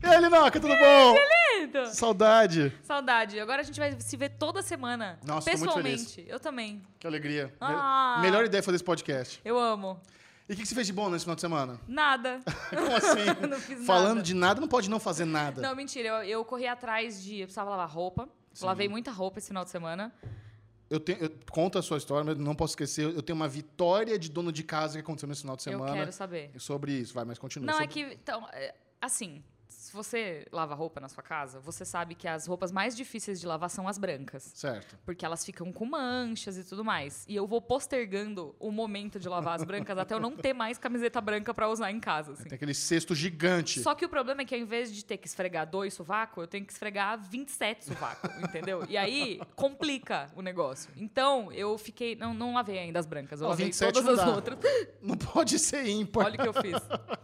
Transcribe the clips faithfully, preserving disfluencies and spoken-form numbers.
E aí, Linoca, tudo bom? Que lindo! Saudade. Saudade. Agora a gente vai se ver toda semana. Nossa, tô muito pessoalmente. feliz. Eu também. Que alegria. Ah. Melhor ideia fazer esse podcast. Eu amo. E o que, que você fez de bom nesse final de semana? Nada. Como assim? Não fiz Falando nada. de nada, não pode não fazer nada. Não, mentira. Eu, eu corri atrás de... Eu precisava lavar roupa. Sim. Lavei muita roupa esse final de semana. Eu tenho, eu, conta a sua história, mas não posso esquecer. Eu tenho uma vitória de dono de casa que aconteceu nesse final de semana. Eu quero saber. Sobre isso, vai, mas continua. Não, sobre... é que... Então, é, assim... Se você lava roupa na sua casa, você sabe que as roupas mais difíceis de lavar são as brancas. Certo. Porque elas ficam com manchas e tudo mais. E eu vou postergando o momento de lavar as brancas até eu não ter mais camiseta branca pra usar em casa. Assim. Tem aquele cesto gigante. Só que o problema é que ao invés de ter que esfregar dois sovacos, eu tenho que esfregar vinte e sete sovacos, entendeu? E aí complica o negócio. Então eu fiquei... Não, não lavei ainda as brancas, eu Não, lavei vinte e sete todas não as dá. outras. Não pode ser ímpar. Olha o que eu fiz.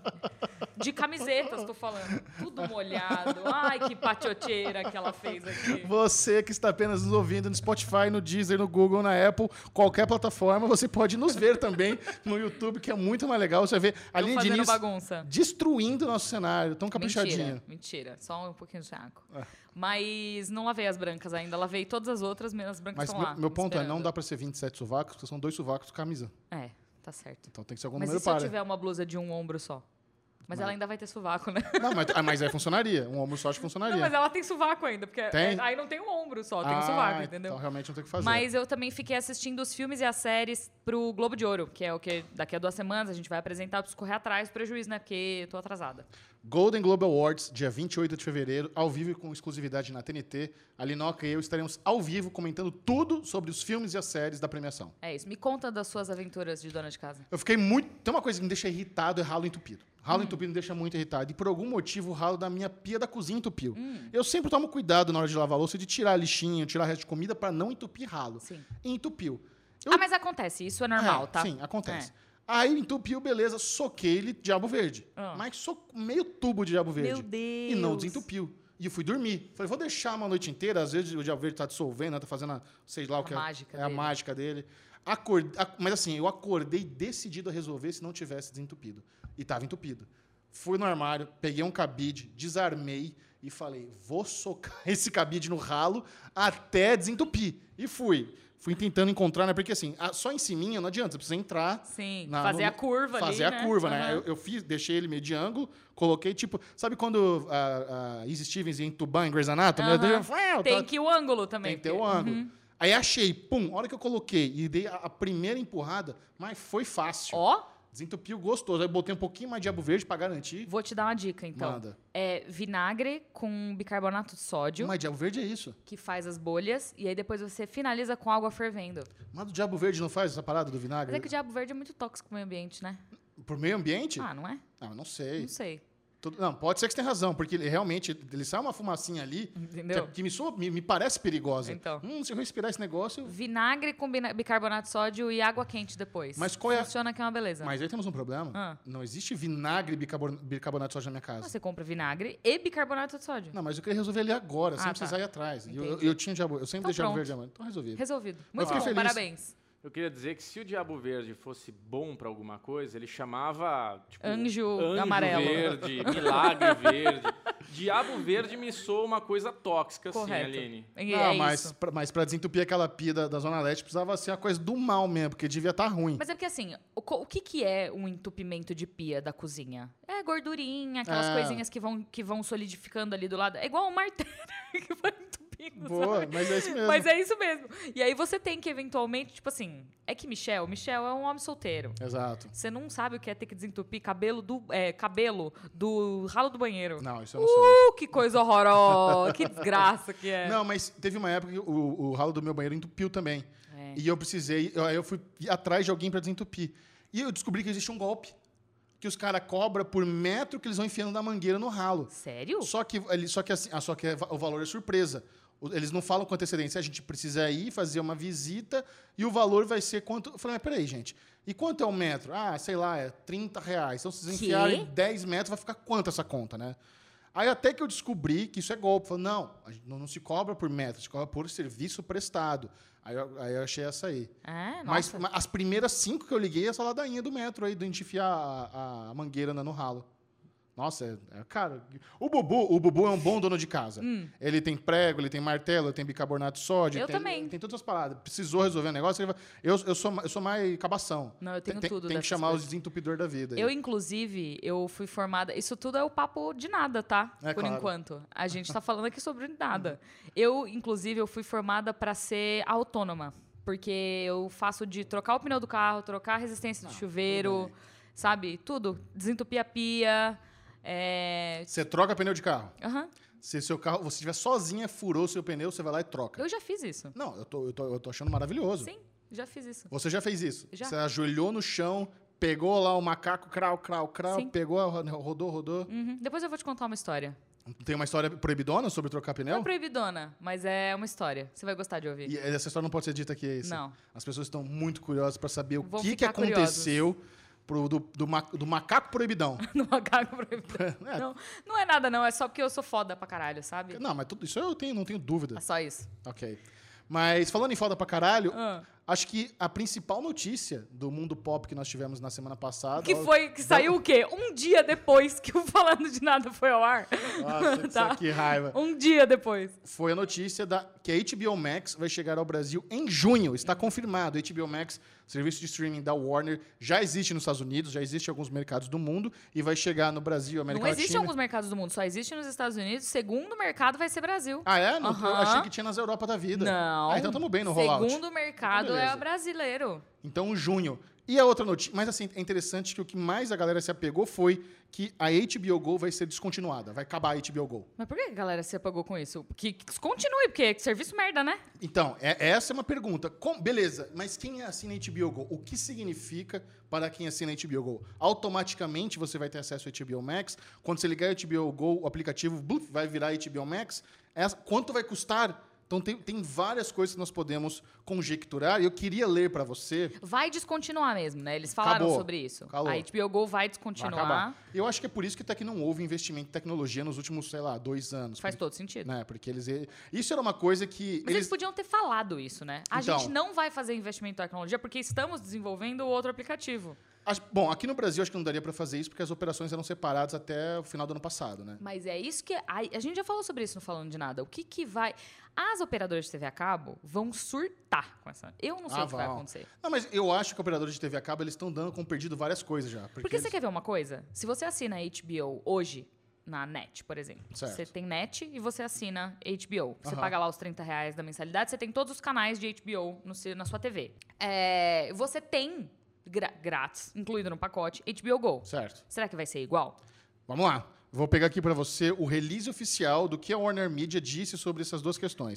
De camisetas, tô falando. Tudo molhado. Ai, que patioteira que ela fez aqui. Você que está apenas nos ouvindo no Spotify, no Deezer, no Google, na Apple, qualquer plataforma, você pode nos ver também no YouTube, que é muito mais legal. Você vê a Tô Aline fazendo Diniz bagunça. destruindo o nosso cenário, tão caprichadinho. Mentira, mentira. Só um pouquinho de saco. É. Mas não lavei as brancas ainda. Lavei todas as outras, menos as brancas Mas estão meu, lá. meu ponto é, esperando. não dá pra ser vinte e sete sovacos, porque são dois sovacos de camisa. É, tá certo. Então tem que ser algum Mas número e se eu par. tiver uma blusa de um ombro só? Mas, Mas- ela ainda vai ter sovaco, né? Não, mas, ah, mas aí funcionaria. Um ombro só acho que funcionaria. Não, mas ela tem sovaco ainda, porque Tem? é- aí não tem um ombro só, tem ah, um sovaco, entendeu? Então realmente não tem o que fazer. Mas eu também fiquei assistindo os filmes e as séries pro Globo de Ouro, que é o que daqui a duas semanas a gente vai apresentar. Eu preciso correr atrás do prejuízo, né? Porque eu tô atrasada. Golden Globe Awards, dia vinte e oito de fevereiro, ao vivo e com exclusividade na T N T. A Linoca e eu estaremos ao vivo comentando tudo sobre os filmes e as séries da premiação. É isso. Me conta das suas aventuras de dona de casa. Eu fiquei muito... Tem uma coisa que me deixa irritado, é ralo entupido. Ralo Hum. entupido me deixa muito irritado. E por algum motivo o ralo da minha pia da cozinha entupiu. Hum. Eu sempre tomo cuidado na hora de lavar a louça de tirar lixinho, tirar resto de comida para não entupir ralo. Sim. E entupiu. Eu- Ah, mas acontece. Isso é normal, É, tá? Sim, acontece. É. Aí entupiu, beleza, soquei ele diabo verde. Ah. Mas so... meio tubo de diabo verde. Meu Deus. E não desentupiu. E eu fui dormir. Falei, vou deixar uma noite inteira, às vezes o diabo verde tá dissolvendo, tá fazendo, a, sei lá o A que é, mágica é a dele. mágica dele. Acorde... ac- Mas assim, eu acordei decidido a resolver se não tivesse desentupido. E tava entupido. Fui no armário, peguei um cabide, desarmei e falei, vou socar esse cabide no ralo até desentupir. E fui. Fui tentando encontrar, né? Porque assim, a- só em cima não adianta, você precisa entrar. Sim, na- fazer no- a curva ali, Fazer a né? curva, né? Aham. Eu, eu fiz, deixei ele meio de ângulo, coloquei tipo. Sabe quando a, a Izzy Stevens ia entubar em Grey's Anatomy? Eu Aham. dei- Ah, Tem tá- que ir o ângulo também. tem que ter o porque- ângulo. Uhum. Aí achei, pum, a hora que eu coloquei e dei a, a primeira empurrada, mas foi fácil. Ó, Desentupiu gostoso. Aí botei um pouquinho mais de diabo verde pra garantir. vou te dar uma dica, então. Manda. É vinagre com bicarbonato de sódio, Mas diabo verde é isso. que faz as bolhas, e aí depois você finaliza com água fervendo. Mas o diabo verde não faz essa parada do Mas vinagre? é que o diabo verde é muito tóxico pro meio ambiente, né? Por meio ambiente? Ah, não é? Ah, eu não sei. Não sei. Tudo- Não, pode ser que você tenha razão, porque ele realmente ele sai uma fumacinha ali Entendeu? que, que me, soa- me, me parece perigosa. Então. Hum, se eu respirar esse negócio. Vinagre com bina- bicarbonato de sódio e água quente depois. Mas qual é a- Funciona que é uma beleza. Mas aí temos um problema. Ah. Não existe vinagre e bicarbon- bicarbonato de sódio na minha casa. Você compra vinagre e bicarbonato de sódio. Não, mas eu queria resolver ali agora, sem Ah, precisar tá. ir atrás. E Eu, eu, Entendi. eu tinha diabo, eu sempre Então deixava pronto. verde diamante. Então resolvi. Resolvido. Muito fiquei bom, feliz. parabéns. Eu queria dizer que se o Diabo Verde fosse bom pra alguma coisa, ele chamava tipo, Anjo anjo amarelo. verde, milagre verde. Diabo Verde me soa uma coisa tóxica, Correto. assim, Aline. É, Não, é mas, isso. pra, mas pra desentupir aquela pia da, da Zona Leste precisava ser uma coisa do mal mesmo, porque devia estar ruim. Mas é porque assim, o, co- o que, que é um entupimento de pia da cozinha? É gordurinha, aquelas É. coisinhas que vão, que vão solidificando ali do lado. É igual um martelo que vai entupindo, Boa, sabe? mas é isso mesmo. Mas é isso mesmo. E aí você tem que, eventualmente, tipo assim... É que Michel, Michel é um homem solteiro. Exato. Você não sabe o que é ter que desentupir cabelo do, é, cabelo do ralo do banheiro. Não, isso eu não sei. Uh, que coisa horrorosa! Que desgraça que é. Não, mas teve uma época que o, o ralo do meu banheiro entupiu também. É. E eu precisei, eu- aí eu fui atrás de alguém para desentupir. E eu descobri que existe um golpe. Que os caras cobram por metro que eles vão enfiando da mangueira no ralo. Sério? Só que, ele- só que, assim, ah, só que é va- o valor é surpresa. O- Eles não falam com antecedência. A gente precisa ir fazer uma visita e o valor vai ser quanto... Eu falei, mas peraí, gente. E quanto é o metro? Ah, sei lá, é trinta reais. Então, se vocês Quê? enfiarem dez metros, vai ficar quanto essa conta, né? Aí até que eu descobri que isso é golpe. Falei, não, a gente não, não se cobra por metro, se cobra por serviço prestado. Aí eu, aí eu achei essa aí. É, Mas, nossa. mas as primeiras cinco que eu liguei é essa ladainha do metro aí, de a gente enfiar a, a mangueira no ralo. Nossa, é, é caro. O Bubu, o Bubu é um bom dono de casa. Hum. Ele tem prego, ele tem martelo, ele tem bicarbonato de sódio. Eu tem, também. Tem todas as paradas. Precisou resolver um negócio, ele vai... eu, eu, sou, eu sou mais cabação. Não, eu tenho tem, tudo Tem que dessas chamar coisas. os desentupidor da vida. Eu, aí. inclusive, eu fui formada... Isso tudo é o papo de nada, tá? É, Por claro. enquanto. A gente tá falando aqui sobre nada. Eu, inclusive, eu fui formada para ser autônoma. Porque eu faço de trocar o pneu do carro, trocar a resistência do chuveiro, sabe? Tudo. Desentupir a pia... É... Você troca pneu de carro. Uhum. Se seu carro, você estiver sozinha, furou seu pneu, você vai lá e troca. Eu já fiz isso. Não, eu tô, eu, tô, eu tô achando maravilhoso. Sim, já fiz isso. Você já fez isso? Já. Você ajoelhou no chão, pegou lá o macaco, crau, crau, crau, Sim. pegou, rodou, rodou. Uhum. Depois eu vou te contar uma história. Tem uma história proibidona sobre trocar Não pneu? é proibidona, mas é uma história. Você vai gostar de ouvir. E essa história não pode ser dita aqui, é isso? Não. As pessoas estão muito curiosas para saber o Vão que, que ficar aconteceu pro, do, do, ma- do macaco proibidão. No macaco proibidão. É. Não, não é nada, não. É só porque eu sou foda pra caralho, sabe? Não, mas tudo isso eu tenho, não tenho dúvida. É só isso. Ok. Mas falando em foda pra caralho, Ah. acho que a principal notícia do mundo pop que nós tivemos na semana passada... Que foi, que saiu o quê? Um dia depois que o Falando de Nada foi ao ar. Nossa, Tá. que raiva. Um dia depois. Foi a notícia da, que a H B O Max vai chegar ao Brasil em junho. Está confirmado. A H B O Max, serviço de streaming da Warner, já existe nos Estados Unidos, já existe em alguns mercados do mundo e vai chegar no Brasil, América Não existe em Latina. alguns mercados do mundo, só existe nos Estados Unidos. Segundo mercado vai ser Brasil. Ah, é? Não, Aham. Eu achei que tinha nas Europa da vida. Não. Ah, então estamos bem no rollout. Segundo mercado Então, é beleza. o brasileiro. Então, junho. E a outra notícia, mas assim, é interessante que o que mais a galera se apegou foi que a H B O Go vai ser descontinuada, vai acabar a H B O Go. Mas por que a galera se apagou com isso? Que, que continue, porque é serviço merda, né? Então, é- essa é uma pergunta. Com- beleza, mas quem assina H B O Go? O que significa para quem assina H B O Go? Automaticamente você vai ter acesso ao H B O Max. Quando você ligar o H B O Go, o aplicativo bluf, vai virar H B O Max. Essa- quanto vai custar? Então, tem, tem várias coisas que nós podemos conjecturar. E eu queria ler para você... Vai descontinuar mesmo, né? Eles falaram Acabou. sobre isso. Acabou. A H B O Go vai Vai descontinuar. acabar. Eu acho que é por isso que até que não houve investimento em tecnologia nos últimos, sei lá, dois anos. Faz Porque- todo sentido. né, porque eles... Isso era uma coisa que... Mas eles... podiam ter falado isso, né? A Então. gente não vai fazer investimento em tecnologia porque estamos desenvolvendo outro aplicativo. Acho- Bom, aqui no Brasil acho que não daria para fazer isso porque as operações eram separadas até o final do ano passado, né? Mas é isso que... A, a gente já falou sobre isso no Falando de Nada. O que que vai... As operadoras de T V a cabo vão surtar com essa... Eu não sei Ah, o que vai vão. acontecer. Não, mas eu acho que operadores de T V a cabo eles estão dando como perdido várias coisas já. Porque, Porque você eles- quer ver uma coisa? Se você assina H B O hoje, na net, por exemplo. Certo. Você tem net e você assina H B O. Você Aham. paga lá os trinta reais da mensalidade, você tem todos os canais de H B O no seu- na sua T V. É, você tem, gra- grátis, incluído no pacote, H B O Go. Certo. Será que vai ser igual? Vamos lá. Vou pegar aqui para você o release oficial do que a Warner Media disse sobre essas duas questões.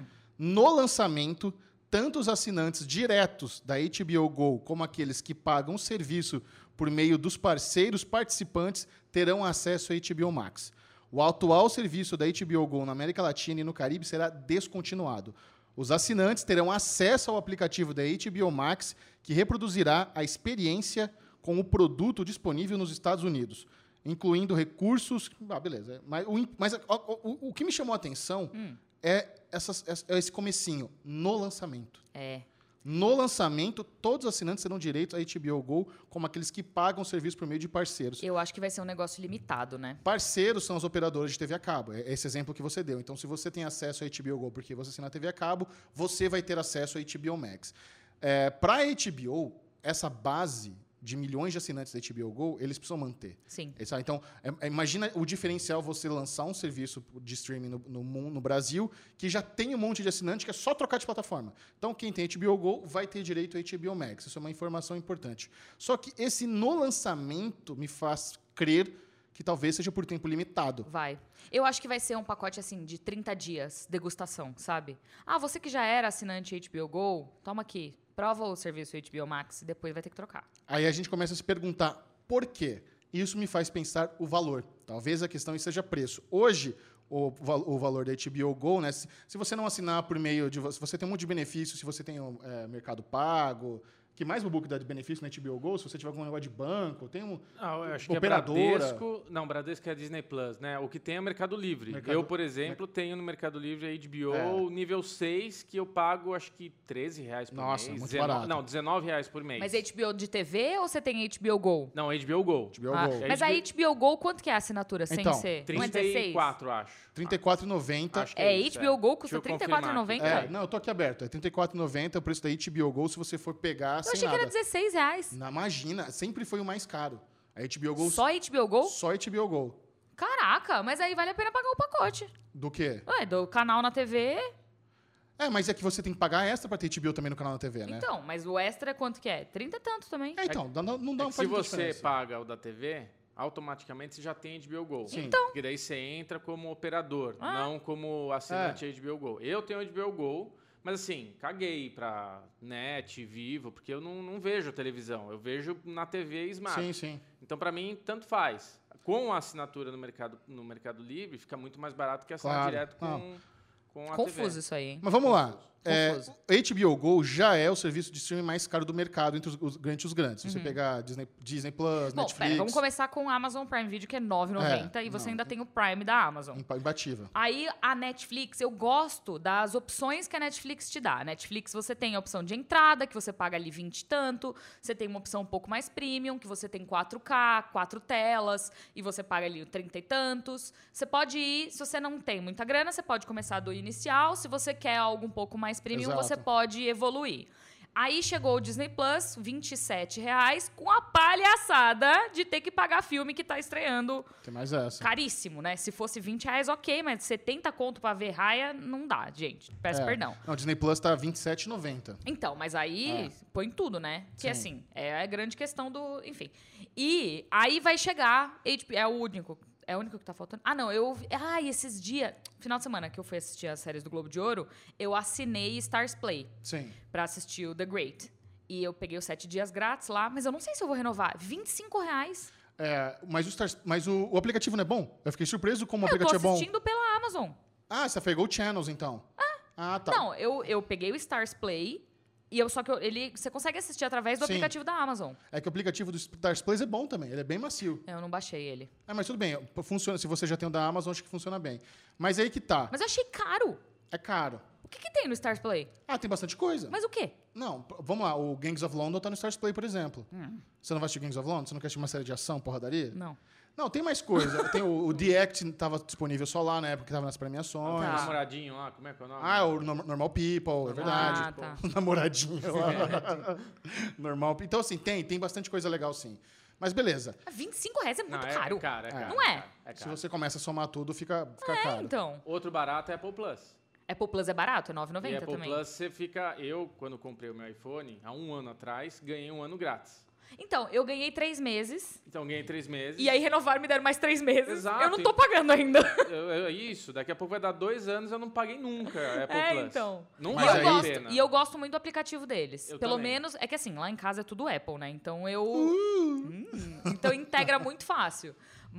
No lançamento, tanto os assinantes diretos da H B O Go como aqueles que pagam o serviço por meio dos parceiros participantes terão acesso a H B O Max. O atual serviço da H B O Go na América Latina e no Caribe será descontinuado. Os assinantes terão acesso ao aplicativo da H B O Max, que reproduzirá a experiência com o produto disponível nos Estados Unidos, incluindo recursos... Ah, beleza. Mas, o, mas o, o, o que me chamou a atenção Hum. é, essas, é esse comecinho, no lançamento. É. No lançamento, todos os assinantes terão direito a H B O Go, como aqueles que pagam o serviço por meio de parceiros. Eu acho que vai ser um negócio limitado, né? Parceiros são as operadoras de T V a cabo. É esse exemplo que você deu. Então, se você tem acesso a H B O Go porque você assina a T V a cabo, você vai ter acesso a H B O Max. É, Para a H B O, essa base de milhões de assinantes da H B O Go, eles precisam manter. Sim. Essa- Então, é- é- imagina o diferencial você lançar um serviço de streaming no, no, mun- no Brasil que já tem um monte de assinante que é só trocar de plataforma. Então, quem tem H B O Go vai ter direito a H B O Max. Isso é uma informação importante. Só que esse no lançamento me faz crer que talvez seja por tempo limitado. Vai. Eu acho que vai ser um pacote, assim, de trinta dias, degustação, sabe? Ah, você que já era assinante H B O Go, toma aqui, prova o serviço H B O Max e depois vai ter que trocar. Aí a gente começa a se perguntar por quê? Isso me faz pensar o valor. Talvez a questão seja preço. Hoje, o, val- o valor da H B O Go, né? Se, se você não assinar por meio de... Se você tem um monte de benefícios, se você tem é, Mercado Pago, que mais, Bubu, que dá de benefício na H B O Go, se você tiver algum negócio de banco, tem um... Ah, eu acho operadora. que é Bradesco... Não, Bradesco é a Disney Plus, né? O que tem é o Mercado Livre. Mercado- Eu, por exemplo, tenho no Mercado Livre a H B O É. nível seis, que eu pago, acho que treze reais por Nossa, mês. muito dezenove barato. Não, dezenove reais por mês. Mas H B O de T V ou você tem H B O Go? Não, H B O Go. H B O Ah, Go. mas a H B O Go, quanto que é a assinatura sem Então, ser? Não é trinta e dezesseis? quatro, acho. trinta e quatro reais e noventa Acho que É, isso, H B O Go custa Deixa eu trinta e quatro reais e confirmar noventa? aqui. É, não, eu tô aqui aberto. É trinta e quatro reais e noventa, o preço da H B O Go, se você for pegar Eu sem achei que nada. era dezesseis reais. Não, imagina, sempre foi o mais caro. A H B O Go... Só H B O Go? Só H B O Go. Caraca, mas aí vale a pena pagar o pacote. Do quê? Ué, do canal na T V. É, mas é que você tem que pagar extra pra ter H B O também no canal na T V, né? Então, mas o extra é quanto que é? trinta e tanto também. É, então, dá- não, não dá É um que se faz muita você diferença. paga o da T V, automaticamente você já tem H B O Go. Sim. Então. Porque daí você entra como operador, Ah. não como assinante H B O Go. Eu tenho H B O Go, mas assim, caguei pra net, vivo, porque eu não, não vejo televisão. Eu vejo na T V Smart. Sim, sim. Então, pra mim, tanto faz. Com a assinatura no Mercado, no Mercado Livre, fica muito mais barato que assinar Claro. direto com, Não. com a Confuso T V. isso aí, hein? Mas vamos lá. É, Confuso. H B O Go já é o serviço de streaming mais caro do mercado entre os, os, entre os grandes. Se Uhum. você pegar Disney, Disney Plus, Bom, Netflix, pera, vamos começar com o Amazon Prime Video, que é nove reais e noventa É, e você não. ainda tem o Prime da Amazon. imba- imbatível. Aí a Netflix, eu gosto das opções que a Netflix te dá. A Netflix você tem a opção de entrada, que você paga ali vinte e tanto. Você tem uma opção um pouco mais premium, que você tem quatro K, quatro telas, e você paga ali trinta e tantos. Você pode ir, se você não tem muita grana, você pode começar do inicial. Se você quer algo um pouco mais premium, Exato. você pode evoluir. Aí chegou o Disney Plus, vinte e sete reais, com a palhaçada de ter que pagar filme que tá estreando Tem mais essa. caríssimo, né? Se fosse vinte reais, ok, mas setenta conto pra ver Raia, não dá, gente. Peço É. perdão. Não, Disney Plus tá vinte e sete reais e noventa centavos. Então, mas aí põe tudo, né? Que Sim. assim, é a grande questão do. Enfim. E aí vai chegar. H B O, é o único. É o único que tá faltando. Ah, não, eu. Ah, e esses dias. Final de semana que eu fui assistir as séries do Globo de Ouro, eu assinei Stars Play Sim. pra assistir o The Great. E eu peguei os sete dias grátis lá, mas eu não sei se eu vou renovar. vinte e cinco reais. É, mas o, Stars- mas o, o aplicativo não é bom? Eu fiquei surpreso como o Eu tô aplicativo é bom. assistindo pela Amazon. Ah, você pegou o Channels, então. Ah, tá. Não, eu, eu peguei o Stars Play e eu só que eu- ele você consegue assistir através do Sim. aplicativo da Amazon. É que o aplicativo do Stars Plus é bom também. Ele é bem macio. Eu não baixei ele. Ah, mas tudo bem. Funciona. Se você já tem o da Amazon, acho que funciona bem. Mas aí que tá. Mas eu achei caro. É caro. O que, que tem no Stars Play? Ah, tem bastante coisa. Mas o quê? Não, p- vamos lá. O Gangs of London tá no Stars Play, por exemplo. Hum. Você não vai assistir Gangs of London? Você não quer assistir uma série de ação, porradaria? Não. Não, tem mais coisa. Tem o, o The Act tava disponível só lá na época que tava nas premiações. Tá. Namoradinho lá, como é que é o nome? Ah, o Norm- Normal People, é verdade. Ah, tá. O namoradinho lá. Normal. Então, assim, tem, tem bastante coisa legal, sim. Mas beleza. Ah, vinte e cinco reais é muito Não, é caro. caro, é caro. Não é? É Se caro. você começa a somar tudo, fica, fica É, caro. então. Outro barato é Apple Plus. Apple Plus é barato, é nove E reais e noventa Apple também. Plus você fica... Eu, quando comprei o meu iPhone, há um ano atrás, ganhei um ano grátis. Então, eu ganhei três meses Então, ganhei três meses. e aí renovaram e me deram mais três meses. Exato. Eu não tô pagando ainda. Eu- eu- isso, daqui a pouco vai dar dois anos eu não paguei nunca a Apple É, Plus. então. Não E Mas eu, vale aí- a gosto, pena. e eu gosto muito do aplicativo deles. Eu Pelo também. menos, é que assim, lá em casa é tudo Apple, né? Então eu. Hum, então integra muito fácil.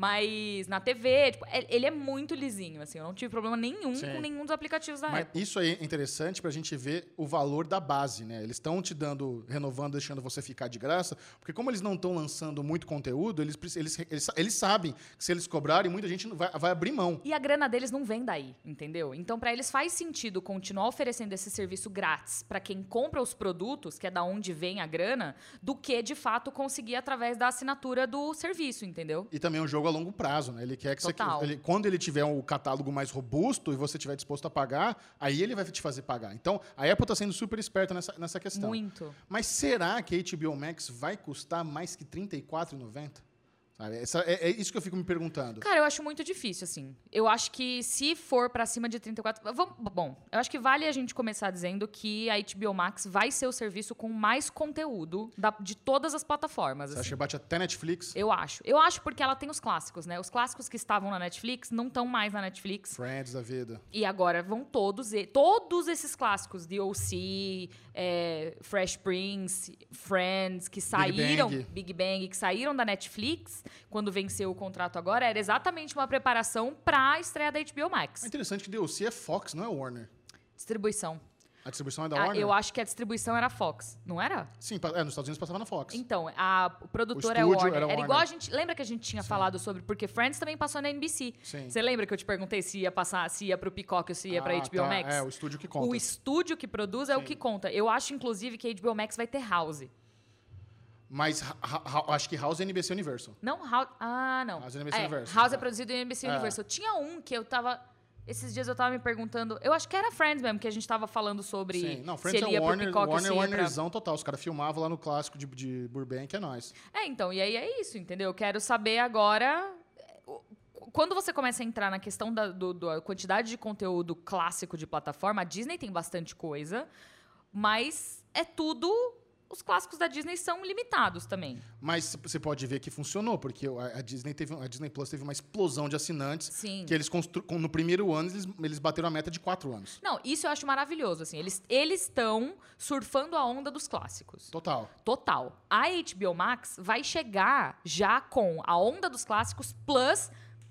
Mas na T V, tipo, é- ele é muito lisinho, assim. Eu não tive problema nenhum Sim. com nenhum dos aplicativos da Mas Apple. isso aí é interessante pra gente ver o valor da base, né? Eles estão te dando, renovando, deixando você ficar de graça, porque como eles não estão lançando muito conteúdo, eles, precis- eles, eles, eles sabem que se eles cobrarem, muita gente não vai, vai abrir mão. E a grana deles não vem daí, entendeu? Então, pra eles faz sentido continuar oferecendo esse serviço grátis pra quem compra os produtos, que é da onde vem a grana, do que de fato conseguir através da assinatura do serviço, entendeu? E também é um jogo a longo prazo, né? Ele quer que Total. você. Ele, quando ele tiver um catálogo mais robusto e você estiver disposto a pagar, aí ele vai te fazer pagar. Então, a Apple está sendo super esperta nessa, nessa questão. Muito. Mas será que a H B O Max vai custar mais que trinta e quatro reais e noventa centavos? Sabe? Essa- é, é isso que eu fico me perguntando. Cara, eu acho muito difícil, assim. Eu acho que se for pra cima de trinta e quatro... Vamos, bom, eu acho que vale a gente começar dizendo que a H B O Max vai ser o serviço com mais conteúdo da- de todas as plataformas. Você acha assim. que bate até Netflix? Eu acho. Eu acho porque ela tem os clássicos, né? Os clássicos que estavam na Netflix não estão mais na Netflix. Friends da vida. E agora vão todos, e- todos esses clássicos, The O C, é, Fresh Prince, Friends, que saíram, Bang. Big Bang, que saíram da Netflix, quando venceu o contrato agora, era exatamente uma preparação para a estreia da H B O Max. É interessante que D O C é Fox, não é Warner. Distribuição. A distribuição é da Ah, Warner? eu acho que a distribuição era a Fox, não era? Sim, pa- é, nos Estados Unidos passava na Fox. Então, a o produtor O é estúdio Warner. era Era, Warner. igual a gente... Lembra que a gente tinha falado sobre... Porque Friends também passou na N B C. Sim. Você lembra que eu te perguntei se ia passar, se ia pro Peacock ou se ia pra Ah, H B O tá. Max? É, o estúdio que conta. O estúdio que produz é o Sim. que conta. Eu acho, inclusive, que a H B O Max vai ter House. Mas ha- ha- acho que House é N B C Universal. Não, House... Ah, não. House é N B C É, Universal. House é É. produzido em N B C É. Universal. Tinha um que eu tava... Esses dias eu tava me perguntando... Eu acho que era Friends mesmo, que a gente tava falando sobre Sim. Não, se Friends ele é ia pro Warner, Peacock ou Warner, se ia pra... Warnerzão total. Os caras filmavam lá no clássico de, de Burbank, é nóis. É, então, e aí é isso, entendeu? Eu quero saber agora... o- Quando você começa a entrar na questão da do, do- quantidade de conteúdo clássico de plataforma, a Disney tem bastante coisa, mas é tudo... Os clássicos da Disney são limitados também. Mas você pode ver que funcionou, porque a a Disney, teve, a Disney Plus teve uma explosão de assinantes. Sim. Que eles constru, com- no primeiro ano, eles, eles bateram a meta de quatro anos. Não, isso eu acho maravilhoso, assim. Eles eles estão surfando a onda dos clássicos. Total. Total. A H B O Max vai chegar já com a onda dos clássicos plus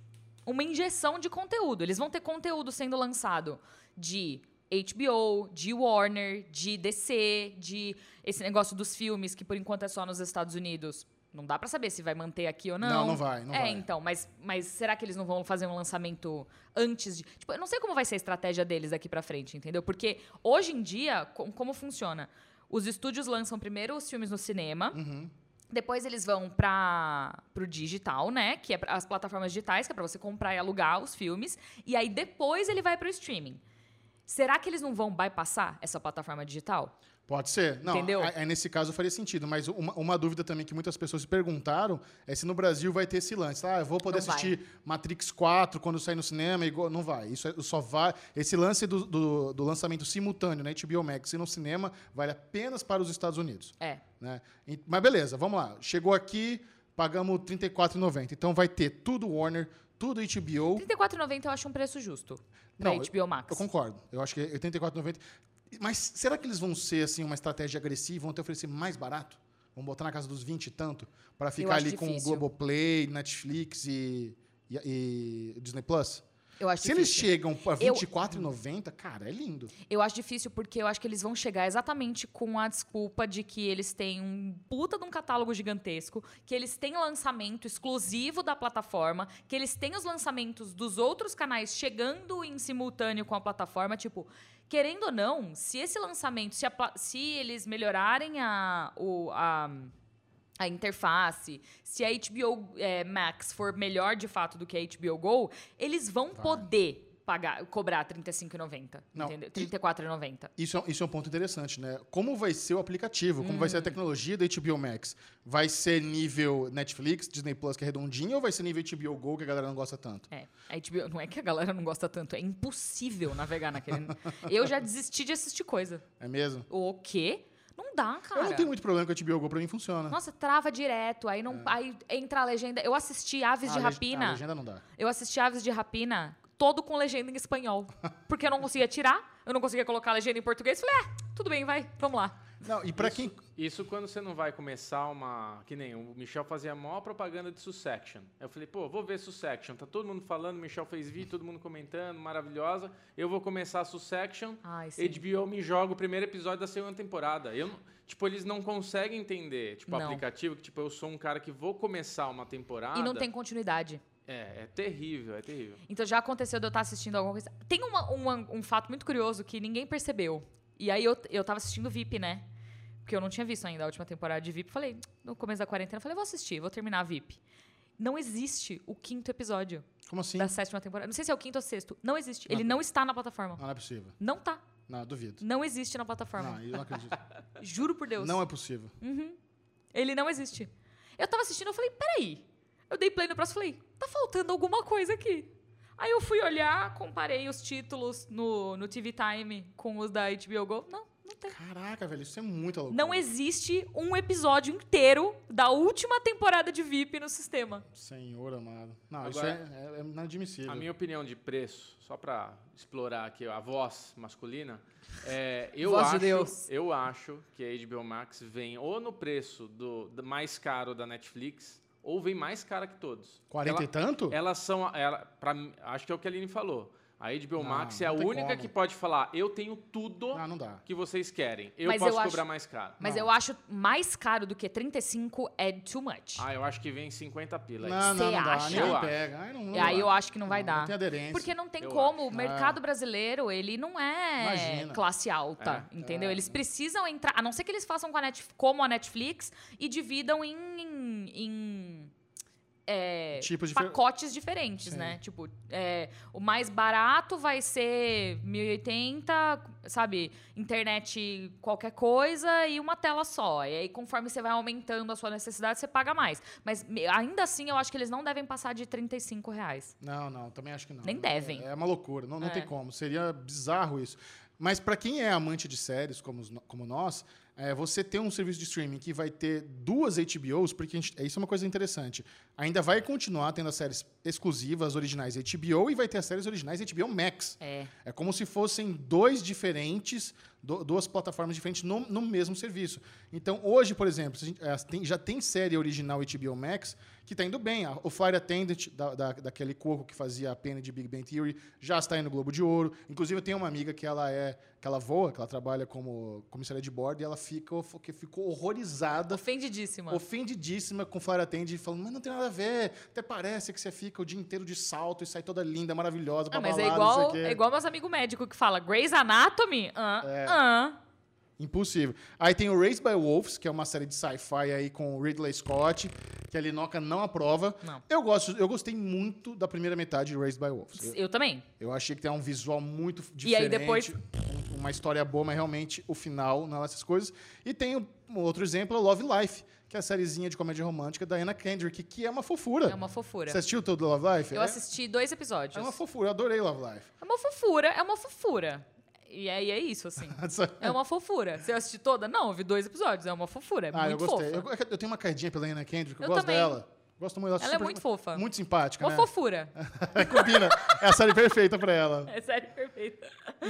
uma injeção de conteúdo. Eles vão ter conteúdo sendo lançado de H B O, de Warner, de D C, de esse negócio dos filmes que por enquanto é só nos Estados Unidos. Não dá pra saber se vai manter aqui ou não. Não, não vai, não é, vai. então, mas, mas será que eles não vão fazer um lançamento antes de... Tipo, eu não sei como vai ser a estratégia deles daqui pra frente, entendeu? Porque hoje em dia, co- como funciona? Os estúdios lançam primeiro os filmes no cinema, Uhum. depois eles vão para pro digital, né? Que é pra- as plataformas digitais, que é para você comprar e alugar os filmes. E aí depois ele vai pro streaming. Será que eles não vão bypassar essa plataforma digital? Pode ser. Não, Entendeu? a- aí nesse caso faria sentido. Mas uma, uma dúvida também que muitas pessoas se perguntaram é se no Brasil vai ter esse lance. Ah, eu vou poder Não vai. assistir Matrix quatro quando sair no cinema. Igual... Não vai. Isso é- só vai. Esse lance do, do, do lançamento simultâneo na H B O Max e no cinema vale apenas para os Estados Unidos. É. Né? E- Mas beleza, vamos lá. Chegou aqui, pagamos trinta e quatro reais e noventa centavos. Então vai ter tudo Warner, tudo H B O. trinta e quatro reais e noventa centavos eu acho um preço justo pra Não, H B O Max. Eu concordo. Eu acho que é oitenta e quatro reais e noventa centavos. Mas será que eles vão ser assim uma estratégia agressiva? Vão te oferecer mais barato? Vão botar na casa dos vinte e tanto? Para ficar acho ali com o difícil. Globoplay, Netflix e, e, e Disney Plus? Eu acho Se eles difícil. chegam a Eu- vinte e quatro reais e noventa centavos, cara, é lindo. Eu acho difícil porque eu acho que eles vão chegar exatamente com a desculpa de que eles têm um puta de um catálogo gigantesco, que eles têm lançamento exclusivo da plataforma, que eles têm os lançamentos dos outros canais chegando em simultâneo com a plataforma. Tipo, querendo ou não, se esse lançamento, se, a pla- se eles melhorarem a, o, a, a interface, se a H B O é, Max for melhor de fato do que a H B O Go, eles vão poder pagar, cobrar trinta e cinco reais e noventa centavos, Não, entendeu? e- trinta e quatro reais e noventa centavos. Isso é, isso é um ponto interessante, né? Como vai ser o aplicativo? Como Hum. vai ser a tecnologia da H B O Max? Vai ser nível Netflix, Disney Plus, que é redondinho, ou vai ser nível H B O Go, que a galera não gosta tanto? É, a H B O, não é que a galera não gosta tanto, é impossível navegar naquele... Eu já desisti de assistir coisa. É mesmo? O quê? Não dá, cara. Eu não tenho muito problema com a H B O Go, pra mim funciona. Nossa, trava direto, aí, não, aí entra a legenda. Eu assisti Aves de Ah, a leg- Rapina. A legenda não dá. Eu assisti Aves de Rapina todo com legenda em espanhol. Porque eu não conseguia tirar, eu não conseguia colocar a legenda em português. Falei, ah, tudo bem, vai, vamos lá. Não, e pra quem... Isso quando você não vai começar uma... Que nem o Michel fazia a maior propaganda de Succession. Eu falei, pô, vou ver Succession. Tá todo mundo falando, o Michel fez vídeo, todo mundo comentando, maravilhosa. Eu vou começar a Succession. Ai, sim. H B O me joga o primeiro episódio da segunda temporada. Eu, não- tipo, eles não conseguem entender, tipo, o Não. aplicativo, que tipo, eu sou um cara que vou começar uma temporada. E não tem continuidade. É, é terrível, é terrível. Então já aconteceu de eu estar assistindo alguma coisa. Tem uma- uma- um fato muito curioso que ninguém percebeu. E aí eu, eu tava assistindo V I P, né? Porque eu não tinha visto ainda a última temporada de V I P. Falei, no começo da quarentena, falei, vou assistir, vou terminar a V I P. Não existe o quinto episódio Como assim? da sétima temporada. Não sei se é o quinto ou sexto. Não existe. Ele não está na plataforma. Não, não é possível. Não tá. Não, duvido. Não existe na plataforma. Não, eu não acredito. Juro por Deus. Não é possível. Ele não existe. Eu tava assistindo, eu falei, peraí. Eu dei play no próximo e falei, tá faltando alguma coisa aqui. Aí eu fui olhar, comparei os títulos no, no T V Time com os da H B O Go. Não, não tem. Caraca, velho, isso é muita loucura. Não existe um episódio inteiro da última temporada de V I P no sistema. Senhor amado. Não, Agora, isso é, é, é inadmissível. A minha opinião de preço, só pra explorar aqui a voz masculina, é, eu, Voz de acho, Deus. eu acho que a H B O Max vem ou no preço do, do mais caro da Netflix, ou vem mais cara que todos. quarenta Ela- e tanto? Elas são, ela, pra, mim, acho que é o que a Aline falou. A H B O Não, Max é a não tem única como. que pode falar, eu tenho tudo Não, não dá. que vocês querem. Eu Mas posso eu acho- cobrar mais caro. Mas Não. eu acho mais caro do que trinta e cinco é too much. Ah, eu acho que vem cinquenta pila. aí. Não, não, Cê não dá. acha? Ninguém Eu acho. pega. Ai, não, não E aí dá. eu acho que não vai Não, dar. Não tem aderência. Porque não tem Eu como. acho. O mercado brasileiro, ele não é Imagina. classe alta, É. entendeu? É. Eles precisam entrar, a não ser que eles façam com a Net, como a Netflix e dividam em, em, em, é, Tipos difer- pacotes diferentes, Sim. né? Tipo, é, o mais barato vai ser mil e oitenta, sabe? Internet qualquer coisa e uma tela só. E aí, conforme você vai aumentando a sua necessidade, você paga mais. Mas me- ainda assim, eu acho que eles não devem passar de trinta e cinco reais. Não, não, também acho que não. Nem devem. É uma loucura, não, não É. tem como. Seria bizarro isso. Mas para quem é amante de séries, como, os- como nós, é, você ter um serviço de streaming que vai ter duas H B Os, porque a gente- isso é uma coisa interessante. Ainda vai continuar tendo as séries exclusivas originais H B O e vai ter as séries originais H B O Max. É. É como se fossem dois diferentes, do- duas plataformas diferentes no, no mesmo serviço. Então, hoje, por exemplo, se a gente- é, tem- já tem série original H B O Max que está indo bem. A- O Flight Attendant, da, da, daquele coco que fazia a Penny de Big Bang Theory, já está aí no Globo de Ouro. Inclusive, eu tenho uma amiga que ela é que ela voa, que ela trabalha como comissária de bordo, e ela fica, que ficou horrorizada, Ofendidíssima. ofendidíssima com o Flight Attendant, falando, mas não tem nada a ver, até parece que você fica o dia inteiro de salto e sai toda linda, maravilhosa, pra Ah, mas é balada, não sei o igual, quê." é igual meus amigos médicos que falam Grey's Anatomy? Ah, É. ah. Impossível. Aí tem o Raised by Wolves, que é uma série de sci-fi aí com o Ridley Scott, que a Linoca não aprova. Não. Eu, gosto, eu gostei muito da primeira metade de Raised by Wolves. Eu, Eu também. eu achei que tem um visual muito diferente. E aí depois- um- Uma história boa, mas realmente o final, não é essas coisas. E tem um um outro exemplo, Love Life, que é a sériezinha de comédia romântica da Anna Kendrick, que é uma fofura. É uma fofura. Você assistiu todo Love Life? Eu é, assisti dois episódios. é uma fofura, eu adorei Love Life. É uma fofura, é uma fofura. E aí é isso, assim. É uma fofura. Você assistiu toda? Não, eu vi dois episódios. É uma fofura. É Ah, eu muito gostei. fofa. Eu, eu tenho uma caidinha pela Anna Kendrick, eu, Eu gosto também. dela. Gosto muito dela. Ela é super- muito fofa. Muito simpática, Uma né? fofura. Combina. É a série perfeita pra ela. É série perfeita.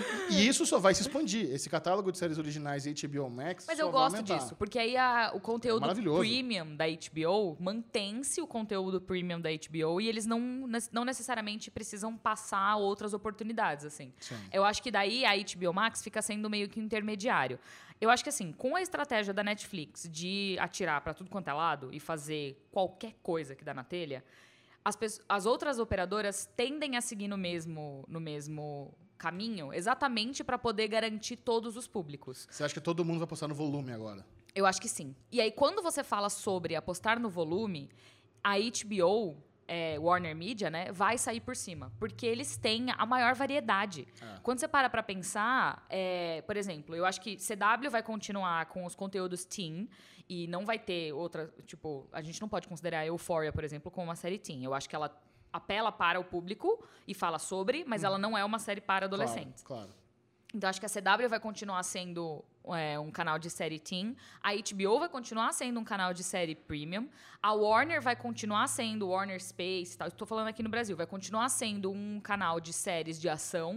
E isso só vai se expandir. Esse catálogo de séries originais H B O Max Mas só eu vai gosto aumentar. disso, porque aí a- o conteúdo Maravilhoso. premium da H B O mantém-se o conteúdo premium da H B O e eles não, ne- não necessariamente precisam passar outras oportunidades, assim. Sim. Eu acho que daí a H B O Max fica sendo meio que um intermediário. Eu acho que assim, com a estratégia da Netflix de atirar pra tudo quanto é lado e fazer qualquer coisa que dá na telha, as, pesso- as outras operadoras tendem a seguir no mesmo, no mesmo caminho, exatamente para poder garantir todos os públicos. Você acha que todo mundo vai postar no volume agora? Eu acho que sim. E aí, quando você fala sobre apostar no volume, a H B O, é, Warner Media, né, vai sair por cima. Porque eles têm a maior variedade. É. Quando você para pra pensar, é, por exemplo, eu acho que C W vai continuar com os conteúdos teen e não vai ter outra... Tipo, a gente não pode considerar Euphoria, por exemplo, como uma série teen. Eu acho que ela apela para o público e fala sobre, mas ela não é uma série para adolescentes. Claro, claro. Então, acho que a C W vai continuar sendo é, um canal de série teen. A H B O vai continuar sendo um canal de série premium. A Warner vai continuar sendo Warner Space. Tal. Estou falando aqui no Brasil. Vai continuar sendo um canal de séries de ação.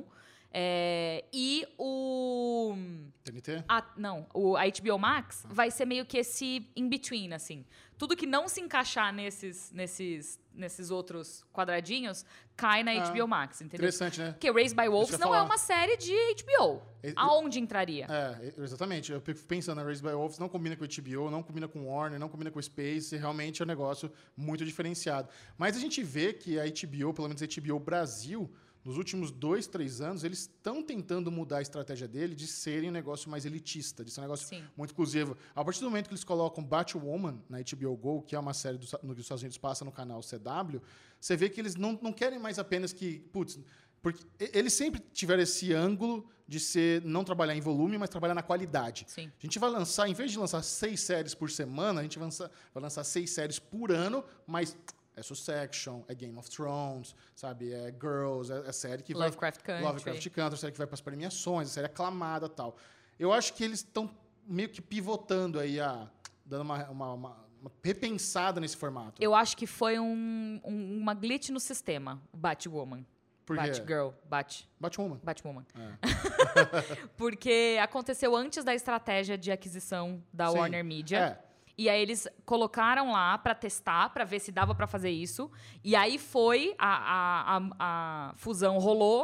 É, e o... T N T? a- não, o, a H B O Max vai ser meio que esse in-between, assim. Tudo que não se encaixar nesses, nesses, nesses outros quadradinhos cai na Ah, H B O Max, entendeu? Interessante, né? Porque Raised by Wolves eu ia não é falar. uma série de H B O. E- Aonde entraria? É, exatamente. Eu fico pensando, a Raised by Wolves não combina com H B O, não combina com Warner, não combina com Space, realmente é um negócio muito diferenciado. Mas a gente vê que a H B O, pelo menos a H B O Brasil, nos últimos dois, três anos, eles estão tentando mudar a estratégia dele de serem um negócio mais elitista, de ser um negócio Sim. muito exclusivo. A partir do momento que eles colocam Batwoman na H B O Go, que é uma série do, no que os Estados Unidos passa no canal C W, você vê que eles não, não querem mais apenas que... Putz, porque e- eles sempre tiveram esse ângulo de ser não trabalhar em volume, mas trabalhar na qualidade. Sim. A gente vai lançar, em vez de lançar seis séries por semana, a gente vai lançar, vai lançar seis séries por ano, mas é Succession, é Game of Thrones, sabe? É Girls, é, é série que vai... Lovecraft Country. Lovecraft Country, série que vai para as premiações, a série aclamada e tal. Eu acho que eles estão meio que pivotando aí, a, dando uma, uma, uma, uma repensada nesse formato. Eu acho que foi um, um- uma glitch no sistema, o Batwoman. Por quê? Batgirl, Bat, Batwoman. Batwoman. É. Porque aconteceu antes da estratégia de aquisição da Sim. Warner Media. É. E aí eles colocaram lá pra testar, pra ver se dava pra fazer isso. E aí foi, a, a, a, a fusão rolou.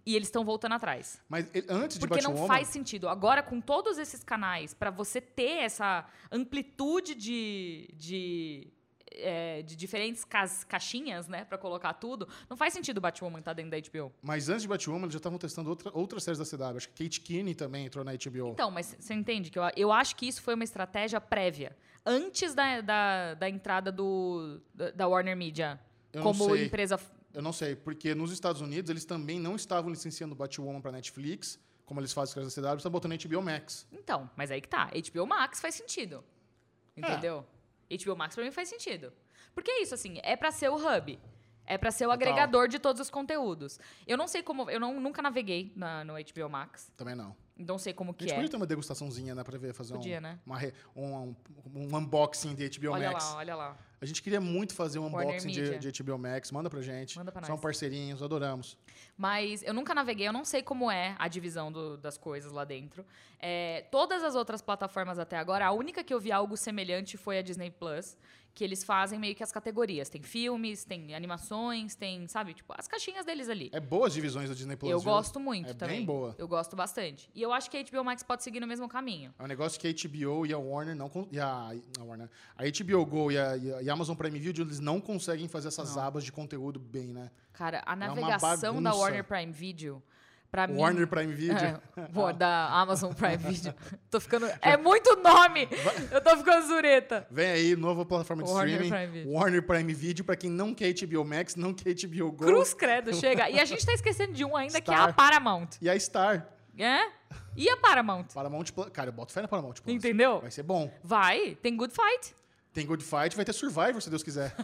E eles estão voltando atrás. Mas ele- antes de Porque não Batwoman... faz sentido. Agora, com todos esses canais, pra você ter essa amplitude de, de, é, de diferentes cas- caixinhas, né, pra colocar tudo, não faz sentido o Batwoman estar dentro da H B O. Mas antes de Batwoman, eles já estavam testando outra, outras séries da C W. Acho que Kate Kinney também entrou na H B O. Então, mas você entende que eu, eu acho que isso foi uma estratégia prévia. Antes da, da, da entrada do, da, da Warner Media Eu não como sei. empresa... Eu não sei, porque nos Estados Unidos eles também não estavam licenciando Batwoman pra Netflix, como eles fazem com as da C W, eles estão botando H B O Max. Então, mas aí que tá. H B O Max faz sentido. Entendeu? H B O Max pra mim faz sentido. Porque é isso, assim, é pra ser o hub. É pra ser o Total. agregador de todos os conteúdos. Eu não sei como... Eu não, nunca naveguei na, no H B O Max. Também não. Não sei como A que gente é. podia ter uma degustaçãozinha, né, pra ver, fazer Podia, um, né? uma re- um, um, um unboxing de H B O Olha Max. lá, olha lá. A gente queria muito fazer um Warner unboxing de, Media. de H B O Max. Manda pra gente. Manda pra São nós. parceirinhos, adoramos. Mas eu nunca naveguei, eu não sei como é a divisão do- das coisas lá dentro. É, todas as outras plataformas até agora, a única que eu vi algo semelhante foi a Disney Plus, que eles fazem meio que as categorias. Tem filmes, tem animações, tem, sabe, tipo, as caixinhas deles ali. É boas as divisões da Disney Plus, eu viu? gosto muito É também. bem boa. Eu gosto bastante. E eu acho que a H B O Max pode seguir no mesmo caminho. É um negócio que a H B O e a Warner não... con- E a, a, Warner, a H B O Go e a, e a- e a Amazon Prime Video, eles não conseguem fazer essas Não. abas de conteúdo bem, né? Cara, a uma navegação da bagunça. Warner Prime Video, pra mim... Warner Prime Video. É, vou- da Amazon Prime Video. Tô ficando... É muito nome! Eu tô ficando zureta. Vem aí, nova plataforma de Warner streaming. Prime Video. Warner Prime Video, pra quem não quer H B O Max, não quer H B O Go. Cruz credo, chega. E a gente tá esquecendo de um ainda, que é a Star. Paramount. E a Star. É? E a Paramount? Paramount Plus. Cara, eu boto fé na Paramount Plus. Entendeu? Vai ser bom. Vai, tem Good Fight. Tem Good Fight, vai ter Survivor, se Deus quiser.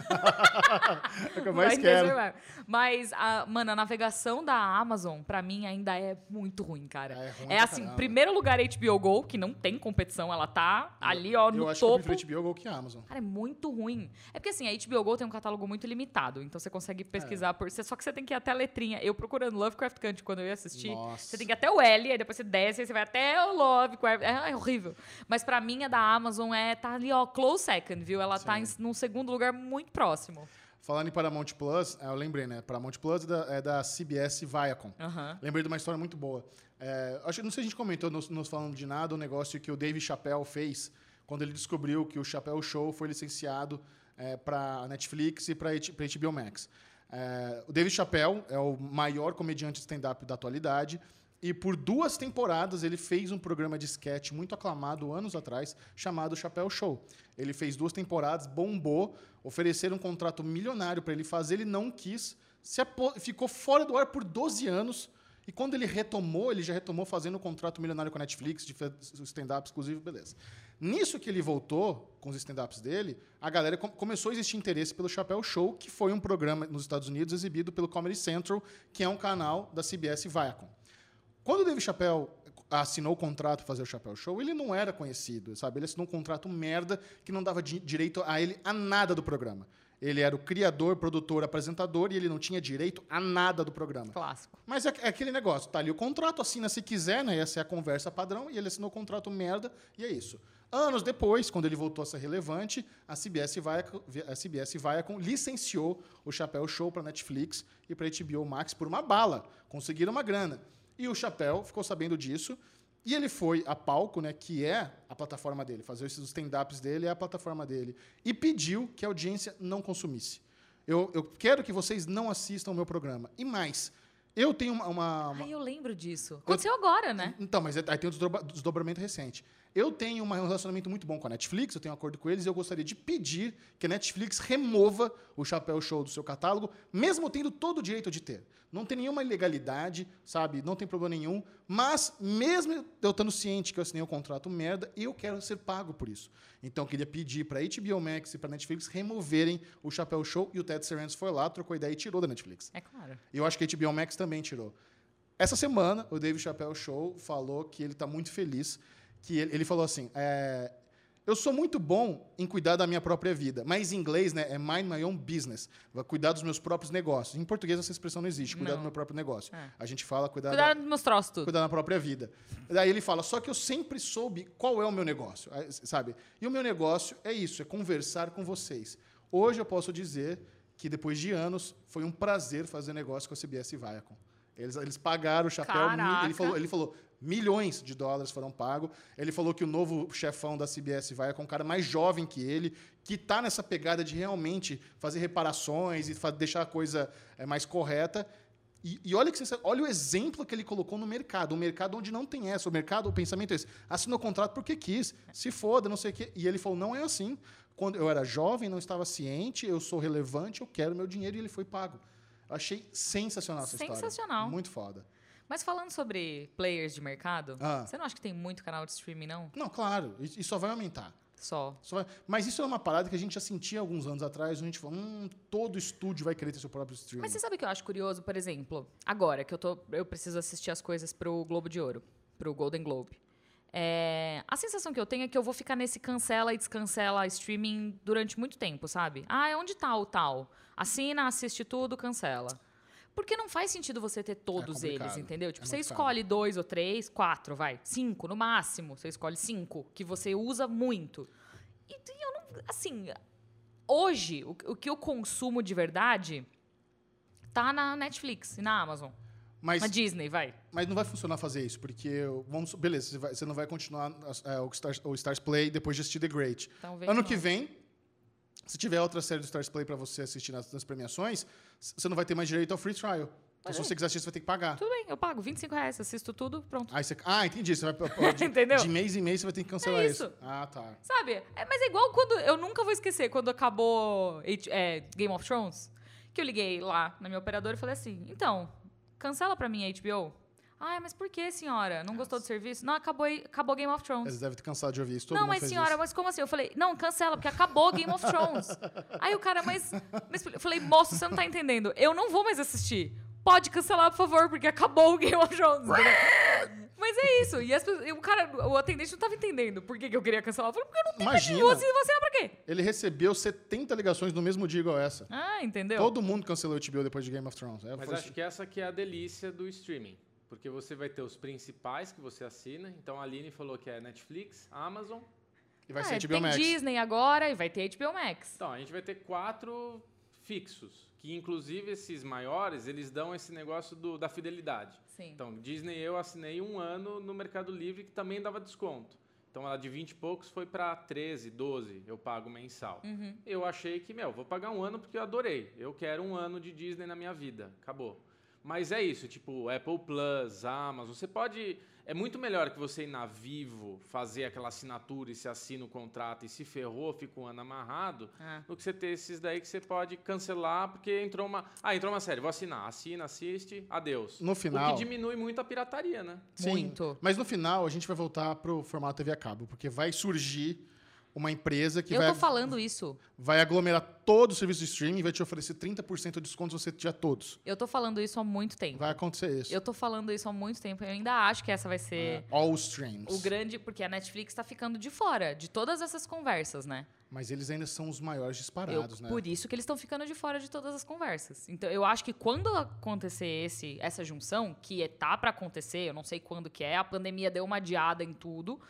é o que eu Vai mais ter quero. Survivor. Mas, a, mano, a navegação da Amazon, pra mim, ainda é muito ruim, cara. É ruim É pra assim, caramba. primeiro lugar H B O Go, que não tem competição, ela tá ali, ó, no eu acho topo. que eu prefiro H B O Go que a Amazon. Cara, é muito ruim. É porque assim, a H B O Go tem um catálogo muito limitado, então você consegue pesquisar por. Só que você tem que ir até a letrinha. Eu procurando Lovecraft Country quando eu ia assistir, Nossa. você tem que ir até o L, aí depois você desce, aí você vai até o Lovecraft. É, é horrível. Mas pra mim, a da Amazon é tá ali, ó, close second, viu? Ela tá em, num segundo lugar muito próximo. Falando em Paramount Plus, é, eu lembrei, né? Paramount Plus é da, é da C B S Viacom. Aham. Lembrei de uma história muito boa. É, acho que não sei se a gente comentou, nos, nos falando de nada, o negócio que o Dave Chappelle fez quando ele descobriu que o Chappelle Show foi licenciado é, para Netflix e para H B O Max. É, o Dave Chappelle é o maior comediante stand-up da atualidade e por duas temporadas ele fez um programa de sketch muito aclamado anos atrás chamado Chappelle Show. Ele fez duas temporadas, bombou, ofereceram um contrato milionário para ele fazer, ele não quis, se apo- ficou fora do ar por doze anos. E quando ele retomou, ele já retomou fazendo um contrato milionário com a Netflix, de fa- stand-up exclusivo, beleza. Nisso que ele voltou, com os stand-ups dele, a galera com- começou a existir interesse pelo Chappelle Show, que foi um programa nos Estados Unidos exibido pelo Comedy Central, que é um canal da C B S Viacom. Quando o Dave Chappelle assinou o contrato para fazer o Chappelle Show, ele não era conhecido, sabe? Ele assinou um contrato merda que não dava di- direito a ele a nada do programa. Ele era o criador, produtor, apresentador e ele não tinha direito a nada do programa. Clássico. Mas é, é aquele negócio, tá ali o contrato, assina se quiser, né? Essa é a conversa padrão, e ele assinou o contrato merda, e é isso. Anos depois, quando ele voltou a ser relevante, a C B S Viacom, a C B S Viacom licenciou o Chappelle Show para Netflix e para H B O Max por uma bala. Conseguiram uma grana. E o Chappelle ficou sabendo disso, e ele foi a palco, né, que é a plataforma dele, fazer esses stand-ups dele é a plataforma dele, e pediu que a audiência não consumisse. Eu, eu quero que vocês não assistam o meu programa. E mais, eu tenho uma... uma, uma- Ai, eu lembro disso. Aconteceu agora, né? Então, mas aí tem um desdobra- desdobramento recente. Eu tenho um relacionamento muito bom com a Netflix, eu tenho um acordo com eles, e eu gostaria de pedir que a Netflix remova o Chappelle Show do seu catálogo, mesmo tendo todo o direito de ter. Não tem nenhuma ilegalidade, sabe? Não tem problema nenhum. Mas, mesmo eu estando ciente que eu assinei um contrato merda, eu quero ser pago por isso. Então, eu queria pedir para a H B O Max e para a Netflix removerem o Chappelle Show, e o Ted Sarandos foi lá, trocou ideia e tirou da Netflix. É claro. E eu acho que a H B O Max também tirou. Essa semana, o Dave Chappelle Show falou que ele está muito feliz, que ele, ele falou assim, é, eu sou muito bom em cuidar da minha própria vida, mas em inglês, né, é mind my own business, vai cuidar dos meus próprios negócios. Em português essa expressão não existe, cuidar Não. do meu próprio negócio. É. A gente fala cuidar, Cuidado da, dos meus troços tudo. cuidar da própria vida. Daí ele fala, só que eu sempre soube qual é o meu negócio, é, sabe? E o meu negócio é isso, é conversar com vocês. Hoje eu posso dizer que depois de anos foi um prazer fazer negócio com a C B S Viacom. Eles, eles pagaram o chapéu. Caraca. Ele falou, ele falou, milhões de dólares foram pagos. Ele falou que o novo chefão da C B S vai é um cara mais jovem que ele, que está nessa pegada de realmente fazer reparações e fa- deixar a coisa é, mais correta. E, e olha, que você, olha o exemplo que ele colocou no mercado. Um mercado onde não tem essa. O mercado, o pensamento é esse. Assinou contrato porque quis. Se foda, não sei o quê. E ele falou, não é assim. Quando eu era jovem, não estava ciente, eu sou relevante, eu quero meu dinheiro. E ele foi pago. Eu achei sensacional essa história. Sensacional. Muito foda. Mas falando sobre players de mercado, Ah. você não acha que tem muito canal de streaming, não? Não, claro. E, e só vai aumentar. Só. Só vai- Mas isso é uma parada que a gente já sentia alguns anos atrás. A gente falou, hum, todo estúdio vai querer ter seu próprio streaming. Mas você sabe o que eu acho curioso, por exemplo, agora que eu, tô, eu preciso assistir as coisas pro Globo de Ouro, pro Golden Globe. É, a sensação que eu tenho é que eu vou ficar nesse cancela e descancela streaming durante muito tempo, sabe? Ah, onde tá o tal? Assina, assiste tudo, cancela. Porque não faz sentido você ter todos complicado. eles, entendeu? Tipo, É você muito escolhe dois ou três, quatro, vai. Cinco, no máximo. Você escolhe cinco, que você usa muito. E e eu não... Assim, hoje, o, o que eu consumo de verdade tá na Netflix e na Amazon. Mas, Na Disney, vai. mas não vai funcionar fazer isso, porque, vamos, beleza, você, vai- você não vai continuar é, o, Stars, o Stars Play depois de assistir The Great. Talvez Ano não. que vem, se tiver outra série do Stars Play para você assistir nas, nas premiações, c- você não vai ter mais direito ao free trial. Então, Mas se é. você quiser assistir, você vai ter que pagar. Tudo bem, eu pago vinte e cinco reais, assisto tudo, pronto. Aí você, ah, entendi. Você vai, pode, Entendeu? De mês em mês você vai ter que cancelar É isso. isso. Ah, tá. Sabe? É, mas é igual quando... Eu nunca vou esquecer quando acabou H- é, Game of Thrones, que eu liguei lá na minha operadora e falei assim, então, cancela pra mim a H B O. Ah, mas por que, senhora? Não gostou do serviço? Não, acabou, acabou Game of Thrones. Eles devem ter cansado de ouvir isso. Todo Não, mundo mas fez senhora, isso. mas como assim? Eu falei, não, cancela, porque acabou Game of Thrones. Aí o cara, mas, mas... Eu falei, moço, você não tá entendendo. Eu não vou mais assistir. Pode cancelar, por favor, porque acabou o Game of Thrones. Entendeu? Mas é isso. E, as pessoas- e o cara, o atendente não tava entendendo por que, que eu queria cancelar. Eu falei, porque eu não tenho Imagina. você, você é pra quê? Ele recebeu setenta ligações no mesmo dia igual essa. Ah, entendeu? Todo mundo cancelou o H B O depois de Game of Thrones. É, Mas foi acho que essa que é a delícia do streaming. Porque você vai ter os principais que você assina. Então a Aline falou que é Netflix, Amazon. E vai Ah, ser H B O tem Max. Disney agora e vai ter H B O Max. Então, a gente vai ter quatro fixos. Que inclusive esses maiores, eles dão esse negócio do, da fidelidade. Sim. Então, Disney eu assinei um ano no Mercado Livre que também dava desconto. Então, ela de vinte e poucos foi para treze, doze, eu pago mensal. Uhum. Eu achei que, meu, vou pagar um ano porque eu adorei. Eu quero um ano de Disney na minha vida. Acabou. Mas é isso, tipo, Apple Plus, Amazon, você pode... É muito melhor que você ir na Vivo, fazer aquela assinatura e se assina o contrato e se ferrou, fica um ano amarrado, Ah. do que você ter esses daí que você pode cancelar porque entrou uma... Ah, entrou uma série, vou assinar. Assina, assiste, adeus. No final- O que diminui muito a pirataria, né? Sim, Muito. Mas no final a gente vai voltar pro formato T V a cabo, porque vai surgir uma empresa que Eu vai, tô falando isso. vai aglomerar todo o serviço de streaming e vai te oferecer trinta por cento de desconto se você tiver todos. Eu tô falando isso há muito tempo. Vai acontecer isso. Eu tô falando isso há muito tempo. Eu ainda acho que essa vai ser É, all streams. o grande... Porque a Netflix tá ficando de fora de todas essas conversas, né? Mas eles ainda são os maiores Eu- disparados, né? Por isso que eles estão ficando de fora de todas as conversas. Então, eu acho que quando acontecer esse, essa junção, que é, tá pra acontecer, eu não sei quando que é, a pandemia deu uma adiada em tudo,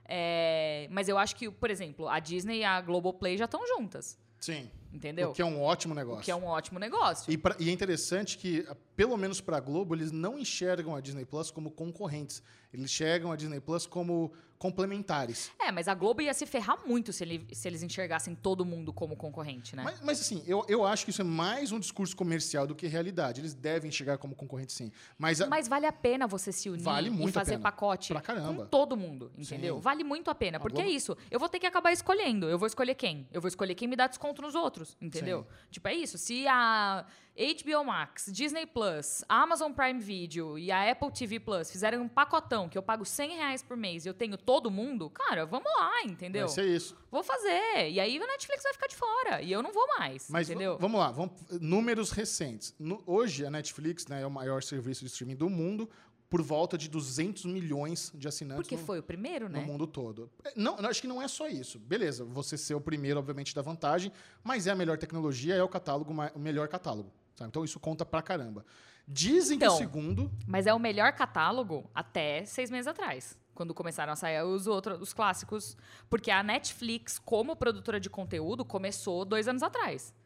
é, mas eu acho que, por exemplo, a Disney e a Globoplay já estão juntas, Sim. entendeu? O que é um ótimo negócio. O que é um ótimo negócio. E, pra- e é interessante que, pelo menos para a Globo, eles não enxergam a Disney Plus como concorrentes. Eles enxergam a Disney Plus como complementares. É, mas a Globo ia se ferrar muito se, ele- se eles enxergassem todo mundo como concorrente, né? Mas, mas, assim, eu, eu acho que isso é mais um discurso comercial do que realidade. Eles devem enxergar como concorrente, sim. Mas, a- Mas vale a pena você se unir Vale e muito a fazer pena. pacote Pra caramba. com todo mundo, entendeu? Sim. Vale muito a pena, A porque Globo- é isso. Eu vou ter que acabar escolhendo. Eu vou escolher quem? Eu vou escolher quem me dá desconto nos outros, entendeu? Sim. Tipo, é isso. Se a H B O Max, Disney Plus, Amazon Prime Video e a Apple T V Plus fizerem um pacotão que eu pago cem reais por mês e eu tenho todo mundo, cara, vamos lá, entendeu? vai ser isso. Vou fazer. E aí a Netflix vai ficar de fora. E eu não vou mais, Mas entendeu? v- vamos lá, vamos, números recentes. No- hoje, a Netflix, né, é o maior serviço de streaming do mundo, por volta de duzentos milhões de assinantes Porque no, foi o primeiro, no né? mundo todo. É, Não, eu acho que não é só isso. Beleza, você ser o primeiro, obviamente, dá vantagem, mas é a melhor tecnologia, é o catálogo, ma- o melhor catálogo. Sabe? Então isso conta pra caramba. Dizem que Então, o segundo. Mas é o melhor catálogo até seis meses atrás, quando começaram a sair os outros, os clássicos. Porque a Netflix, como produtora de conteúdo, começou dois anos atrás.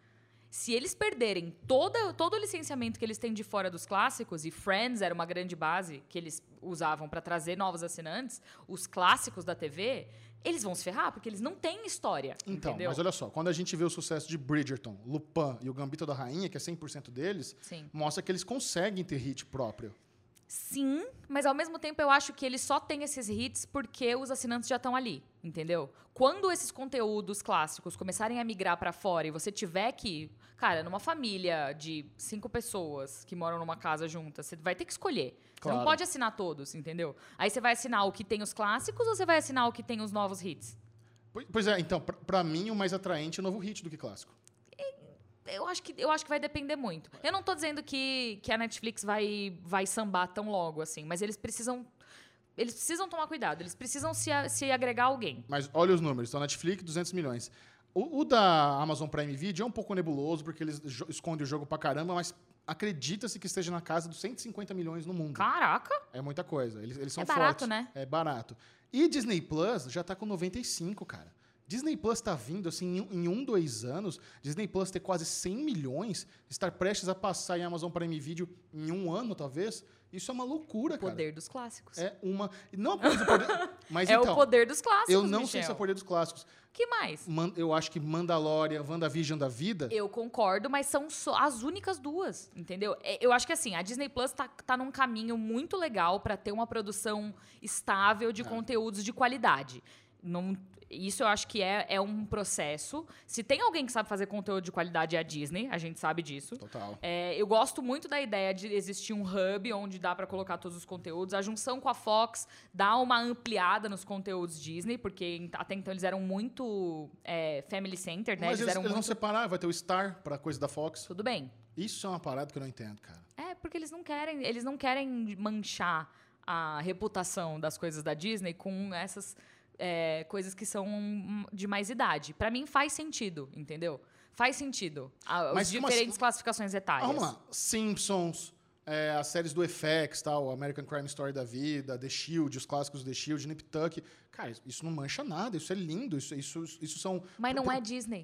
Se eles perderem toda, todo o licenciamento que eles têm de fora dos clássicos, e Friends era uma grande base que eles usavam para trazer novos assinantes, os clássicos da T V, eles vão se ferrar, porque eles não têm história, Então, entendeu? mas olha só, quando a gente vê o sucesso de Bridgerton, Lupin e o Gambito da Rainha, que é cem por cento deles, Sim. mostra que eles conseguem ter hit próprio. Sim, mas ao mesmo tempo eu acho que eles só têm esses hits porque os assinantes já estão ali, entendeu? Quando esses conteúdos clássicos começarem a migrar pra fora e você tiver que... Cara, numa família de cinco pessoas que moram numa casa juntas, você vai ter que escolher. Você Claro. não pode assinar todos, entendeu? Aí você vai assinar o que tem os clássicos ou você vai assinar o que tem os novos hits? Pois- Pois é, então, pra, pra mim, o mais atraente é o novo hit do que clássico. Eu acho que, eu acho que vai depender muito. Eu não tô dizendo que, que a Netflix vai, vai sambar tão logo, assim, mas eles precisam... Eles precisam tomar cuidado, eles precisam se, a- se agregar a alguém. Mas olha os números, então Netflix, duzentos milhões. O, o da Amazon Prime Video é um pouco nebuloso, porque eles jo- escondem o jogo pra caramba, mas acredita-se que esteja na casa dos cento e cinquenta milhões no mundo. Caraca! É muita coisa, eles, eles são É barato, fortes. né? É barato. E Disney Plus já tá com noventa e cinco, cara. Disney Plus tá vindo, assim, em, em um, dois anos, Disney Plus ter quase cem milhões, estar prestes a passar em Amazon Prime Video em um ano, talvez, isso é uma loucura, O cara. poder dos clássicos. É uma... Não apenas o poder... Mas É então, o poder dos clássicos, eu não Michel. sei se é o poder dos clássicos. Que mais? Man- eu acho que Mandalorian, WandaVision da vida... Eu concordo, mas são só as únicas duas, entendeu? É, Eu acho que assim, a Disney Plus tá, tá num caminho muito legal pra ter uma produção estável de É. conteúdos de qualidade. Não, isso eu acho que é, é um processo. Se tem alguém que sabe fazer conteúdo de qualidade, é a Disney, a gente sabe disso. Total. É, eu gosto muito da ideia de existir um hub onde dá pra colocar todos os conteúdos. A junção com a Fox dá uma ampliada nos conteúdos Disney, porque até então eles eram muito é, family centered, né? Mas eles, eram eles vão muito... separar, vai ter o Star pra coisa da Fox. Tudo bem. Isso é uma parada que eu não entendo, cara. É, porque eles não querem, eles não querem manchar a reputação das coisas da Disney com essas é, coisas que são de mais idade. Pra mim faz sentido, entendeu? Faz sentido. A, Mas as como diferentes assim? classificações etárias. Ah, vamos lá. Simpsons, é, as séries do F X, tal, American Crime Story da vida, The Shield, os clássicos do The Shield, Nip Tuck. Cara, isso não mancha nada, isso é lindo, isso, isso, isso são... Mas não é Disney.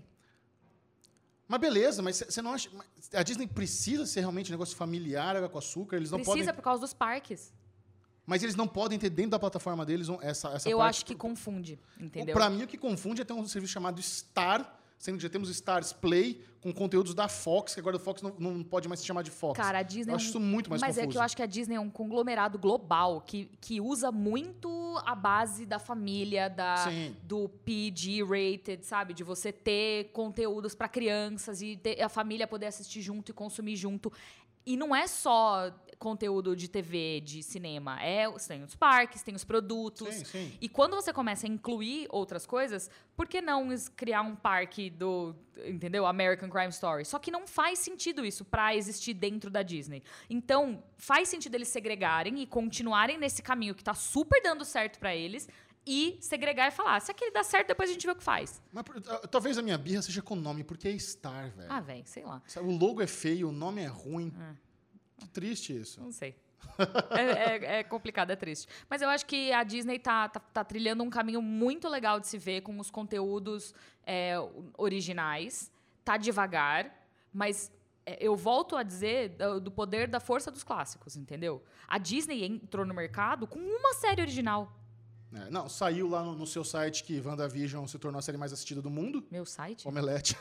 Mas beleza, mas você não acha... mas a Disney precisa ser realmente um negócio familiar, água com açúcar, eles não Precisa podem... por causa dos parques. Mas eles não podem ter dentro da plataforma deles um- essa, essa Eu parte... acho que confunde, entendeu? Pra mim, o que confunde é ter um serviço chamado Star, sendo que já temos Stars Play, com conteúdos da Fox, que agora o Fox não, não pode mais se chamar de Fox. Cara, a Disney eu é acho um- isso muito mais Mas confuso. é que eu acho que a Disney é um conglomerado global que, que usa muito a base da família, da, Sim. do P G-rated, sabe? De você ter conteúdos para crianças e ter- a família poder assistir junto e consumir junto. E não é só conteúdo de T V, de cinema. É, tem os parques, tem os produtos. Sim, sim. E quando você começa a incluir outras coisas, por que não es- criar um parque do, entendeu? American Crime Story? Só que não faz sentido isso pra existir dentro da Disney. Então, faz sentido eles segregarem e continuarem nesse caminho que tá super dando certo pra eles e segregar e falar, se aquele dá certo, depois a gente vê o que faz. Mas, por- ah, talvez a minha birra seja com o nome, porque é Star, velho. Ah, velho, sei lá. Sabe, o logo é feio, o nome é ruim. É. Que triste isso. Não sei. é, é- é complicado, é triste. Mas eu acho que a Disney tá, tá, tá trilhando um caminho muito legal de se ver com os conteúdos é, originais. Tá devagar, mas é, eu volto a dizer do, do poder da força dos clássicos, entendeu? A Disney entrou no mercado com uma série original. É, não, saiu lá no, no seu site que WandaVision se tornou a série mais assistida do mundo. Meu site? Omelete.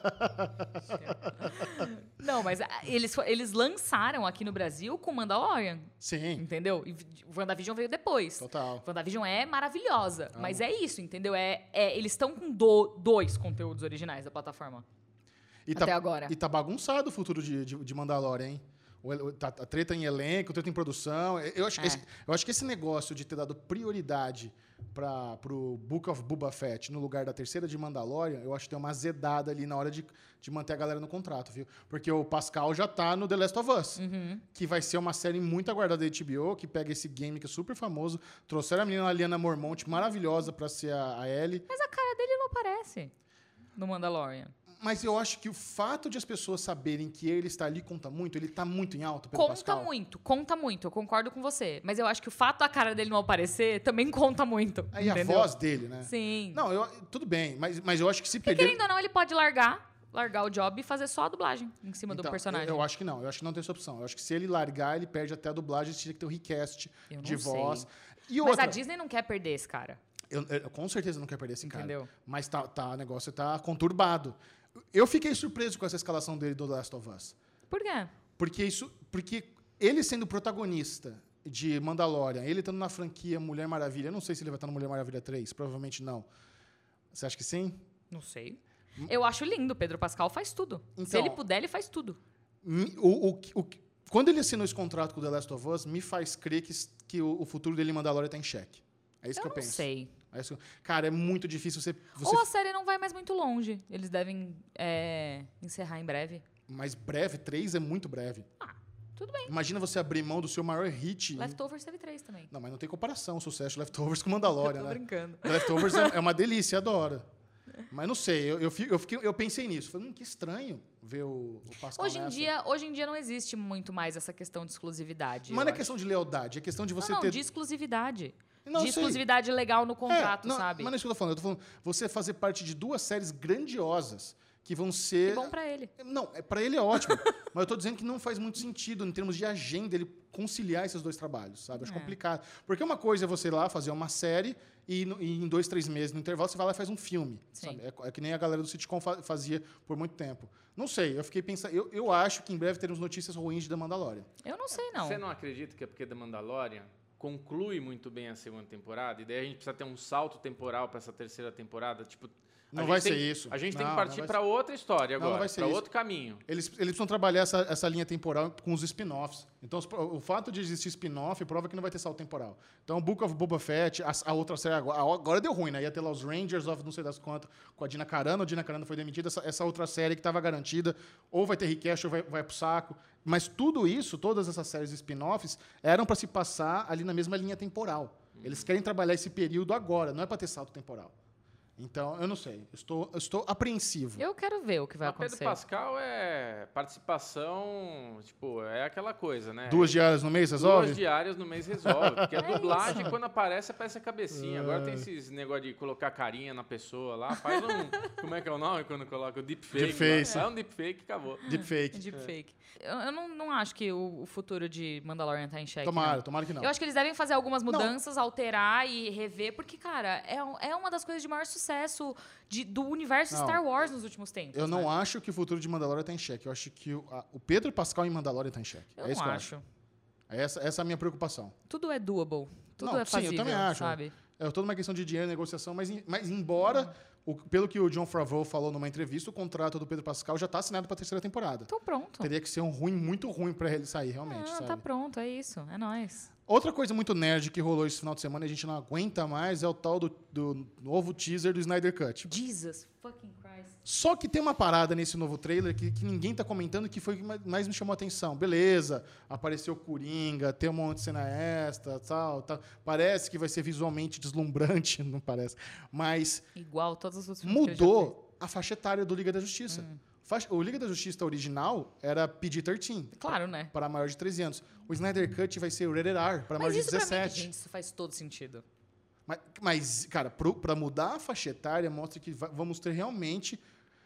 Não, mas ah, eles, fo- eles lançaram aqui no Brasil com Mandalorian, Sim, entendeu? E o WandaVision veio depois. total. WandaVision é maravilhosa, Amo. mas é isso, entendeu? É, é- eles estão com do- dois conteúdos originais da plataforma. E Até tá, agora. E tá bagunçado o futuro de, de, de Mandalorian, hein? O, el- tá, a treta em elenco, treta em produção. Eu acho, que É. esse, eu acho que esse negócio de ter dado prioridade para pro Book of Boba Fett no lugar da terceira de Mandalorian, eu acho que tem uma azedada ali na hora de, de manter a galera no contrato, viu? Porque o Pascal já tá no The Last of Us, Uhum. que vai ser uma série muito aguardada da H B O, que pega esse game que é super famoso. Trouxeram a menina Aliana Mormont, maravilhosa pra ser a, a Ellie. Mas a cara dele não aparece no Mandalorian. Mas eu acho que o fato de as pessoas saberem que ele está ali conta muito. Ele tá muito em alta pelo Conta Pascal. muito, conta muito, eu concordo com você. Mas eu acho que o fato da cara dele não aparecer também conta muito. Aí a entendeu? voz dele, né? Sim. Não, eu, tudo bem, mas, mas eu acho que se Porque perder... querendo ou não, ele pode largar largar o job e fazer só a dublagem em cima Então, do personagem. Eu, eu acho que não. Eu acho que não tem essa opção. Eu acho que se ele largar, ele perde até a dublagem. Ele tinha que ter o recast Eu não de sei. voz. E Mas outra, a Disney não quer perder esse cara. eu, eu com certeza não quero perder esse Entendeu? cara. Mas tá, tá, o negócio tá conturbado. Eu fiquei surpreso com essa escalação dele do Last of Us. Por quê? Porque, isso, porque ele sendo protagonista de Mandalorian, ele estando na franquia Mulher Maravilha, eu não sei se ele vai estar no Mulher Maravilha três, provavelmente não. Você acha que sim? Não sei. Eu acho lindo. Pedro Pascal faz tudo. Se Então- ele puder, ele faz tudo. Mi- O, o, o, quando ele assinou esse contrato com The Last of Us, me faz crer que, que o, o futuro dele em Mandalorian está em xeque. É isso Eu que eu não penso. sei. É isso que eu- Cara, é muito difícil você... você Ou a série não vai mais muito longe. Eles devem é, encerrar em breve. Mas breve, três é muito breve. Tudo bem. Imagina você abrir mão do seu maior hit. em- Leftovers teve três também. Não, mas não tem comparação o sucesso de Leftovers com Mandalorian, Tô né? brincando. Leftovers é, é uma delícia, adoro. Mas não sei, eu, eu, fico- eu, fiquei- eu pensei nisso. Falei, hum, que estranho ver o, o Pascal Hoje em, nessa. dia, hoje em dia não existe muito mais essa questão de exclusividade. Mas eu não é acho. questão de lealdade, é questão de você não, não, ter... de exclusividade. Não, de eu sei. exclusividade legal no É, contrato, não, sabe? Mas não é isso que eu tô falando. Eu tô falando você fazer parte de duas séries grandiosas que vão ser... Que bom pra ele. Não, é, pra ele é ótimo. Mas eu tô dizendo que não faz muito sentido, em termos de agenda, ele conciliar esses dois trabalhos, sabe? Acho É. complicado. Porque uma coisa é você ir lá fazer uma série e, no- e em dois, três meses, no intervalo, você vai lá e faz um filme. Sim. Sabe? É, é que nem a galera do sitcom fa- fazia por muito tempo. Não sei, eu fiquei pensando... Eu, eu acho que em breve teremos notícias ruins de The Mandalorian. Eu não sei, não. Você não acredita que é porque The Mandalorian conclui muito bem a segunda temporada? E daí a gente precisa ter um salto temporal para essa terceira temporada? Tipo, Não a vai gente ser tem- isso. A gente tem Não, que não partir vai para outra história Não, não agora, vai ser para isso. outro caminho. Eles, eles precisam trabalhar essa, essa linha temporal com os spin-offs. Então, os- o fato de existir spin-off prova que não vai ter salto temporal. Então, Book of Boba Fett, a, a outra série agora, agora deu ruim, né? Ia ter lá os Rangers of não sei das quantas, com a Dina Carano. A Dina Carano foi demitida. Essa, essa outra série que estava garantida, ou vai ter recast ou vai, vai pro saco. Mas tudo isso, todas essas séries spin-offs, eram para se passar ali na mesma linha temporal. Eles querem trabalhar esse período agora, não é para ter salto temporal. Então, eu não sei. Eu estou, eu estou apreensivo. Eu quero ver o que vai Mas Pedro acontecer. Pascal é participação, tipo, é aquela coisa, né? Duas diárias no mês, resolve? Duas diárias no mês resolve. Porque a É dublagem, isso. quando aparece, aparece a cabecinha. Agora tem esses negócio de colocar carinha na pessoa lá. Faz um. Como é que é o nome quando coloca o deepfake? Deepface. Faz um deepfake e acabou. Deepfake. Deepfake. Eu, eu não, não acho que o, o futuro de Mandalorian tá em xeque. Tomara, não. tomara que não. Eu acho que eles devem fazer algumas mudanças, alterar e rever, porque, cara, é, um- é uma das coisas de maior sucesso de- do universo Não. Star Wars nos últimos tempos. Eu não né? acho que o futuro de Mandalorian está em xeque. Eu acho que o, a- o Pedro Pascal em Mandalorian está em xeque. Eu é isso não que eu acho. acho. Essa, essa é a minha preocupação. Tudo é doable. Tudo Não, é sim, fazível, eu também acho. sabe? É toda uma questão de dinheiro, negociação, mas, em- mas embora, o- pelo que o John Favreau falou numa entrevista, o contrato do Pedro Pascal já está assinado para a terceira temporada. Então pronto. Teria que ser um ruim, muito ruim para ele sair, realmente. Ah, sabe? tá pronto, é isso. É nóis. Outra coisa muito nerd que rolou esse final de semana e a gente não aguenta mais é o tal do, do novo teaser do Snyder Cut. Jesus fucking Christ. Só que tem uma parada nesse novo trailer que, que ninguém tá comentando que foi o que mais- mais me chamou a atenção. Beleza, apareceu o Coringa, tem um monte de cena extra, tal, tal. Parece que vai ser visualmente deslumbrante, não parece. Mas Igual todos os outros filmes que ele já fez. mudou a faixa etária do Liga da Justiça. Faixa- O Liga da Justiça original era P G treze, Claro, né? para maior de treze anos. O Snyder Cut vai ser Rated R, para maior Mas de isso pra mim, dezessete. gente, isso faz todo sentido. Mas, mas, cara, para mudar a faixa etária, mostra que va- vamos ter realmente...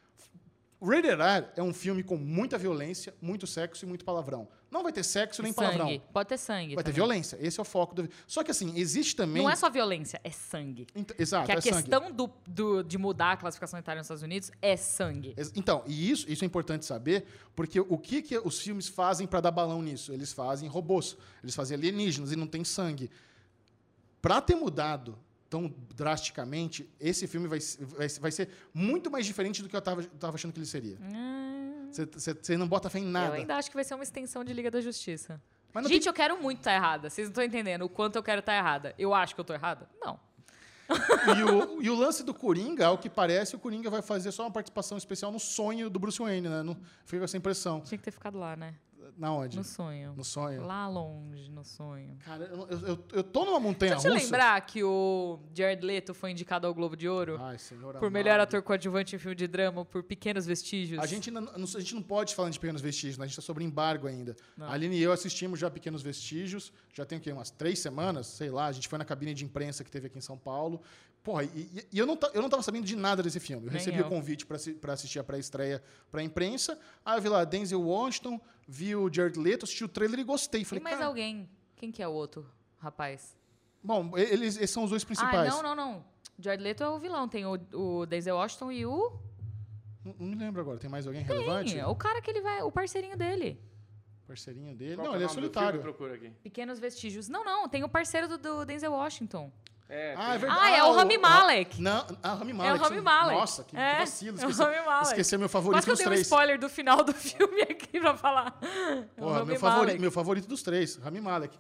Rated R é um filme com muita violência, muito sexo e muito palavrão. Não vai ter sexo nem sangue. palavrão. Pode ter sangue Vai ter também. violência. Esse é o foco do... Só que, assim, existe também... Não é só violência, é sangue. Ent- Exato, que a é sangue. questão do, do- de mudar a classificação etária nos Estados Unidos é sangue. Ex- Então, e isso, isso é importante saber, porque o que, que os filmes fazem para dar balão nisso? Eles fazem robôs, eles fazem alienígenas e não tem sangue. Para ter mudado tão drasticamente, esse filme vai, se- vai, se- vai ser muito mais diferente do que eu estava achando que ele seria. Hum, Você não bota fé em eu nada. ainda acho que vai ser uma extensão de Liga da Justiça. Mas não Gente, tem- eu quero muito estar errada. Vocês não estão entendendo o quanto eu quero estar errada. Eu acho que eu tô errada? Não. E o, e o lance do Coringa, ao que parece, o Coringa vai fazer só uma participação especial no sonho do Bruce Wayne, né? Não, fica com essa impressão. Tinha que ter ficado lá, né? Na onde? No sonho. No sonho. Lá longe, no sonho. Cara, eu, eu, eu- eu tô numa montanha Deixa eu russa. lembrar que o Jared Leto foi indicado ao Globo de Ouro Ai, senhor por melhor amado. ator coadjuvante em filme de drama por Pequenos Vestígios. A gente, ainda não, a gente não pode falar de Pequenos Vestígios, né? A gente está sobre embargo ainda. Não. A Aline e eu assistimos já Pequenos Vestígios, já tem o quê? Umas três semanas, sei lá. A gente foi na cabine de imprensa que teve aqui em São Paulo. Porra, e, e eu, não ta, eu não tava sabendo de nada desse filme. Eu Nem recebi eu. o convite pra, assi- pra assistir a pré-estreia pra imprensa. Aí eu vi lá Denzel Washington, vi o Jared Leto, assisti o trailer e gostei. E Falei, mais cara... alguém? Quem que é o outro rapaz? Bom, eles, esses são os dois principais. Ah, não, não, não. Jared Leto é o vilão. Tem o, o Denzel Washington e o... Não, não me lembro agora. Tem mais alguém relevante? Tem, o cara que ele vai... O parceirinho dele. Parceirinho dele? Qual não, que ele é o nome do solitário. filme? Procura aqui. Pequenos Vestígios. Não, não. Tem o parceiro do, do Denzel Washington. É, Ah, tem- é verdade. Ah, é o Rami Malek. Não, ah, Rami É Malek. o Rami sim. Malek. Nossa, que, É, que vacilo. é o Esqueci, Rami Malek. esqueci meu favorito Quase que eu dos dei um três. spoiler do final do filme aqui pra falar. É o Porra, Rami meu, favorito, Malek. meu favorito dos três, Rami Malek.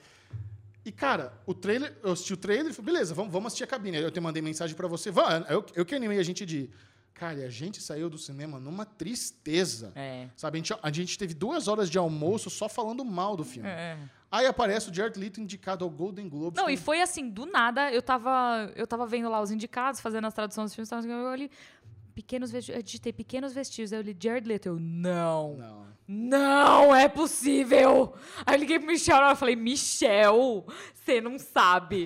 E, cara, o trailer, eu assisti o trailer e falei, beleza, vamos, vamos assistir a cabine. Aí eu te mandei mensagem pra você. Vá, Eu, eu que animei a gente de... Cara, e a gente saiu do cinema numa tristeza. É. Sabe, a gente, a gente teve duas horas de almoço só falando mal do filme. É. Aí aparece o Jared Leto indicado ao Golden Globes. Não, com- e foi assim, do nada, eu tava, eu tava vendo lá os indicados, fazendo as traduções dos filmes, tava, eu olhei, pequenos vestígios, eu digitei pequenos vestígios, aí eu li Jared Leto, eu, não, Não. não é possível. Aí eu liguei pro Michel, eu falei, Michel, você não sabe.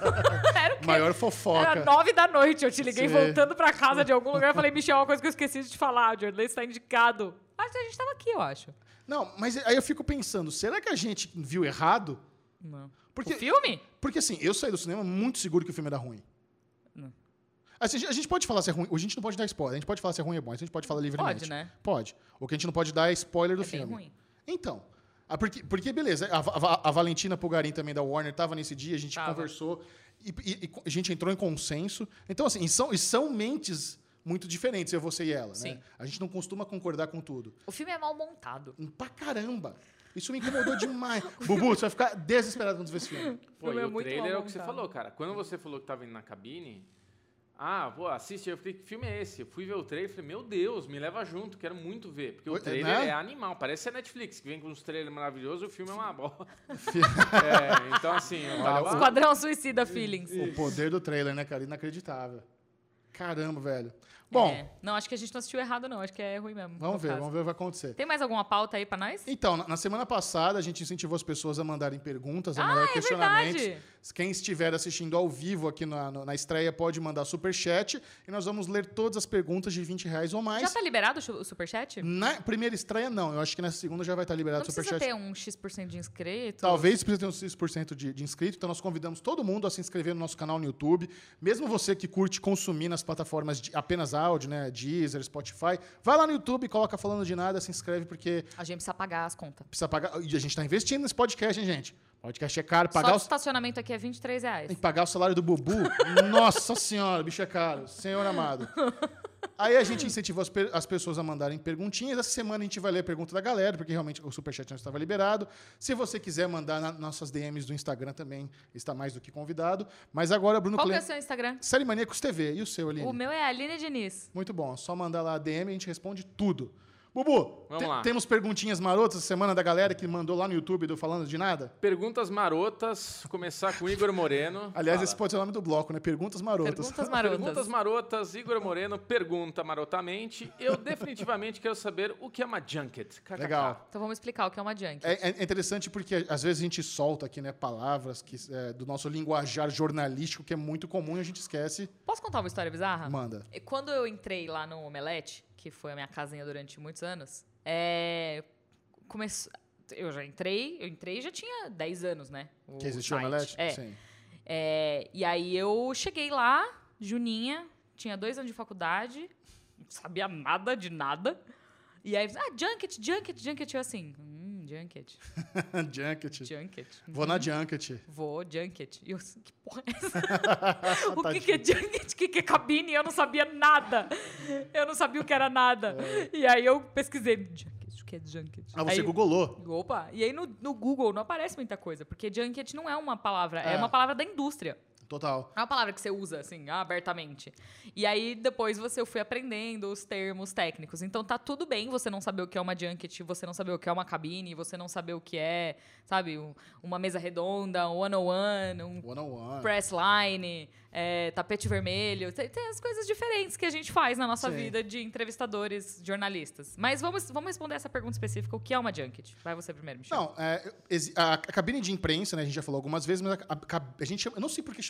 Era o quê? Maior fofoca. Era nove da noite, eu te liguei Sim. voltando pra casa de algum lugar, eu falei, Michel, uma coisa que eu esqueci de te falar, o Jared Leto tá indicado. Acho que a gente tava aqui, eu acho. Não, mas aí eu fico pensando, será que a gente viu errado? Não. Porque, O filme? porque assim, eu saí do cinema muito seguro que o filme era ruim. Não. Assim, a gente pode falar se é ruim, a gente não pode dar spoiler, a gente pode falar se é ruim ou é bom, a gente pode falar livremente. Pode, né? Pode. O que a gente não pode dar é spoiler do É bem filme. ruim. Então, ah, porque, porque beleza, a, a- a Valentina Pugarin também da Warner estava nesse dia, a gente Tava. conversou e, e- e a gente entrou em consenso. Então, assim, e são, e são mentes muito diferentes, eu, você e ela, Sim. né? A gente não costuma concordar com tudo. O filme é mal montado. Pra caramba. Isso me incomodou demais. Bubu, você vai ficar desesperado quando você ver esse filme. Pô, filme e é o muito trailer é mal o que você montado. falou, cara. Quando você falou que tava indo na cabine, ah, pô, assiste. Eu falei, que filme é esse? Eu fui ver o trailer e falei, meu Deus, me leva junto, quero muito ver. Porque o Oi, trailer né? é animal, parece ser Netflix, que vem com uns trailers maravilhosos, o filme é uma bola. É, então assim, eu tava... Esquadrão Suicida Feelings. O poder do trailer, né, cara? Inacreditável. Caramba, velho. Bom, É. Não, acho que a gente não assistiu errado, não. Acho que é ruim mesmo. vamos no ver, caso. vamos ver o que vai acontecer. Tem mais alguma pauta aí pra nós? Então, na, na semana passada, a gente incentivou as pessoas a mandarem perguntas, a Ah, mandar é questionamentos. verdade. Quem estiver assistindo ao vivo aqui na, no- na estreia pode mandar superchat e nós vamos ler todas as perguntas de vinte reais ou mais. Já tá liberado o chu- o superchat? Na primeira estreia, não. Eu acho que nessa segunda já vai estar liberado Não o precisa superchat. ter um X% de inscritos? Talvez precise ter uns seis por cento de, de inscritos, então nós convidamos todo mundo a se inscrever no nosso canal no YouTube. Mesmo você que curte consumir nas plataformas de apenas áudio, né? Deezer, Spotify, vai lá no YouTube, coloca Falando de Nada, se inscreve, porque A gente precisa pagar as contas. precisa pagar. E a gente está investindo nesse podcast, hein, gente? Podcast é caro. Só Pagar o os estacionamento aqui é vinte e três reais. Tem que pagar o salário do Bubu. Nossa senhora, bicho é caro. Senhor amado. Aí a gente incentivou as, pe- as pessoas a mandarem perguntinhas. Essa semana a gente vai ler a pergunta da galera, porque realmente o superchat não estava liberado. Se você quiser mandar nas nossas D Ms do Instagram também, está mais do que convidado. Mas agora, Bruno Qual que é o Clemente... seu Instagram? Série Maníacos T V. E o seu, Aline? O meu é Aline Diniz. Muito bom. Só mandar lá a D M e a gente responde tudo. Bubu, Vamos te- lá. temos perguntinhas marotas essa semana da galera que mandou lá no YouTube do Falando de Nada? Perguntas marotas, começar com Igor Moreno. Aliás, Fala. esse pode ser o nome do bloco, né? Perguntas marotas. Perguntas marotas. Perguntas marotas, Igor Moreno pergunta marotamente. Eu definitivamente quero saber o que é uma junket. K K K. Legal. Então vamos explicar o que é uma junk. É, é interessante porque às vezes a gente solta aqui, né, palavras que, é, do nosso linguajar jornalístico que é muito comum e a gente esquece. Posso contar uma história bizarra? Manda. E Quando eu entrei lá no Omelete, que foi a minha casinha durante muitos anos, é... começou... eu já entrei, eu entrei e já tinha dez anos, né? O Que existiu o site. Omelete? É. Sim. É, e aí eu cheguei lá, Juninha, tinha dois anos de faculdade, não sabia nada de nada. E aí, ah, junket, junket, junket. Eu assim, hum, junket, Junket. junket. Vou na Junket. Vou, junket. E eu assim, que porra é essa? o que, que é junket? O que, que é cabine? Eu não sabia nada. Eu não sabia o que era nada. E aí eu pesquisei, junket, o que é junket? Ah, você aí, googolou. Opa, e aí no, no Google não aparece muita coisa, porque junket não é uma palavra, é, É. uma palavra da indústria. Total. É uma palavra que você usa, assim, abertamente. E aí, depois, você eu fui aprendendo os termos técnicos. Então, tá tudo bem você não saber o que é uma junket, você não saber o que é uma cabine, você não saber o que é, sabe, um- uma mesa redonda, um one-on-one, um One on one. press line, é, tapete vermelho. Tem, tem as coisas diferentes que a gente faz na nossa Sim. vida de entrevistadores, jornalistas. Mas vamos, vamos responder essa pergunta específica. O que é uma junket? Vai você primeiro, Michel. Não, é, exi- a, a cabine de imprensa, né, a gente já falou algumas vezes, mas a, a- a gente chama, eu não sei por que chama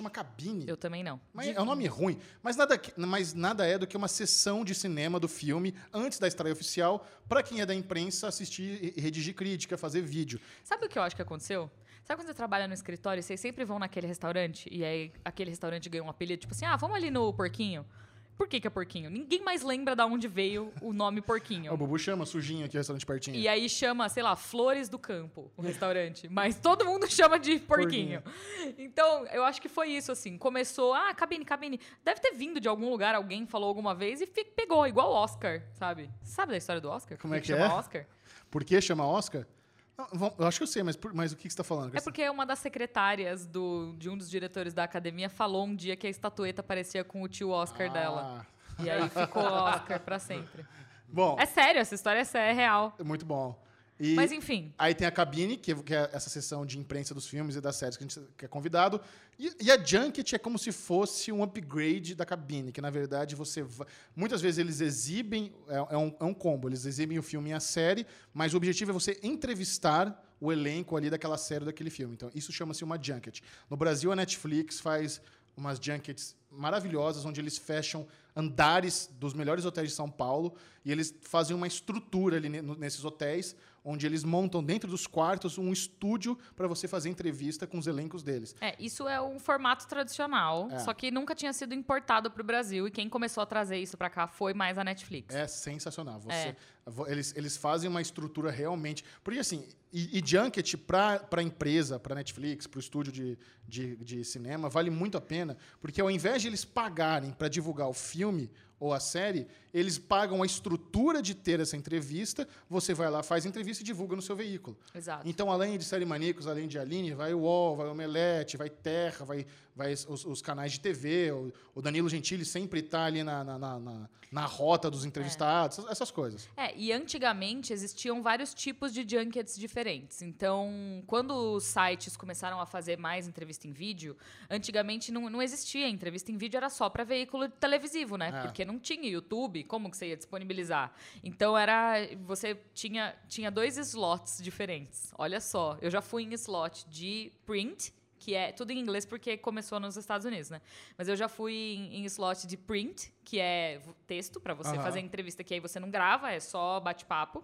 chama cabine. Eu também não. Mas De- é um nome ruim. Mas nada, que- mas nada é do que uma sessão de cinema do filme antes da estreia oficial, para quem é da imprensa assistir e redigir crítica, fazer vídeo. Sabe o que eu acho que aconteceu? Sabe quando você trabalha no escritório e vocês sempre vão naquele restaurante e aí aquele restaurante ganha um apelido, tipo assim, ah, vamos ali no Porquinho. Por que que é Porquinho? Ninguém mais lembra de onde veio o nome Porquinho. O Bubu chama sujinho aqui, restaurante pertinho. E aí chama, sei lá, Flores do Campo, o restaurante. Mas todo mundo chama de Porquinho. Então, eu acho que foi isso, assim. Começou, ah, cabine, cabine. Deve ter vindo de algum lugar, alguém falou alguma vez e fi- pegou, igual o Oscar, sabe? Sabe da história do Oscar? Como Por é que chama é? Oscar? Por que chama Oscar? Não, vamos- eu acho que eu sei, mas, por- mas o que que você está falando? É porque uma das secretárias do, de um dos diretores da academia falou um dia que a estatueta parecia com o tio Oscar Ah. dela. E aí ficou Oscar pra sempre. Bom, É sério, essa história é, sé- é real. é muito bom. E Mas enfim, aí tem a cabine, que, que é essa sessão de imprensa dos filmes e das séries que a gente que é convidado. E, e a junket é como se fosse um upgrade da cabine, que na verdade você va- muitas vezes eles exibem, é, é um, é um combo, eles exibem o filme e a série, mas o objetivo é você entrevistar o elenco ali daquela série ou daquele filme. Então isso chama-se uma junket. No Brasil a Netflix faz umas junkets maravilhosas, onde eles fecham andares dos melhores hotéis de São Paulo e eles fazem uma estrutura ali ne- no- nesses hotéis, onde eles montam dentro dos quartos um estúdio para você fazer entrevista com os elencos deles. é, isso é um formato tradicional, É. só que nunca tinha sido importado pro Brasil e quem começou a trazer isso pra cá foi mais a Netflix. É sensacional. Você, É. vo- eles, eles fazem uma estrutura realmente. Porque, assim, e, e junket para a empresa, para Netflix, para o estúdio de, de, de cinema, vale muito a pena, porque ao invés de eles pagarem para divulgar o filme ou a série, eles pagam a estrutura de ter essa entrevista, você vai lá, faz a entrevista e divulga no seu veículo. Exato. Então, além de Série Maníacos, além de Aline, vai o U O L, vai o Omelete, vai Terra, vai, vai os, os canais de T V, o, o Danilo Gentili sempre está ali na, na, na, na, na rota dos entrevistados, essas- essas coisas. É, e antigamente existiam vários tipos de junkets diferentes. Então, quando os sites começaram a fazer mais entrevista em vídeo, antigamente não, não existia entrevista em vídeo, era só para veículo televisivo, né? É. Porque não tinha YouTube, como que você ia disponibilizar? Então, era você tinha, tinha dois slots diferentes. Olha só, eu já fui em slot de print, que é tudo em inglês porque começou nos Estados Unidos, né? Mas eu já fui em, em slot de print, que é v- texto para você Aham. fazer entrevista, que aí você não grava, é só bate-papo.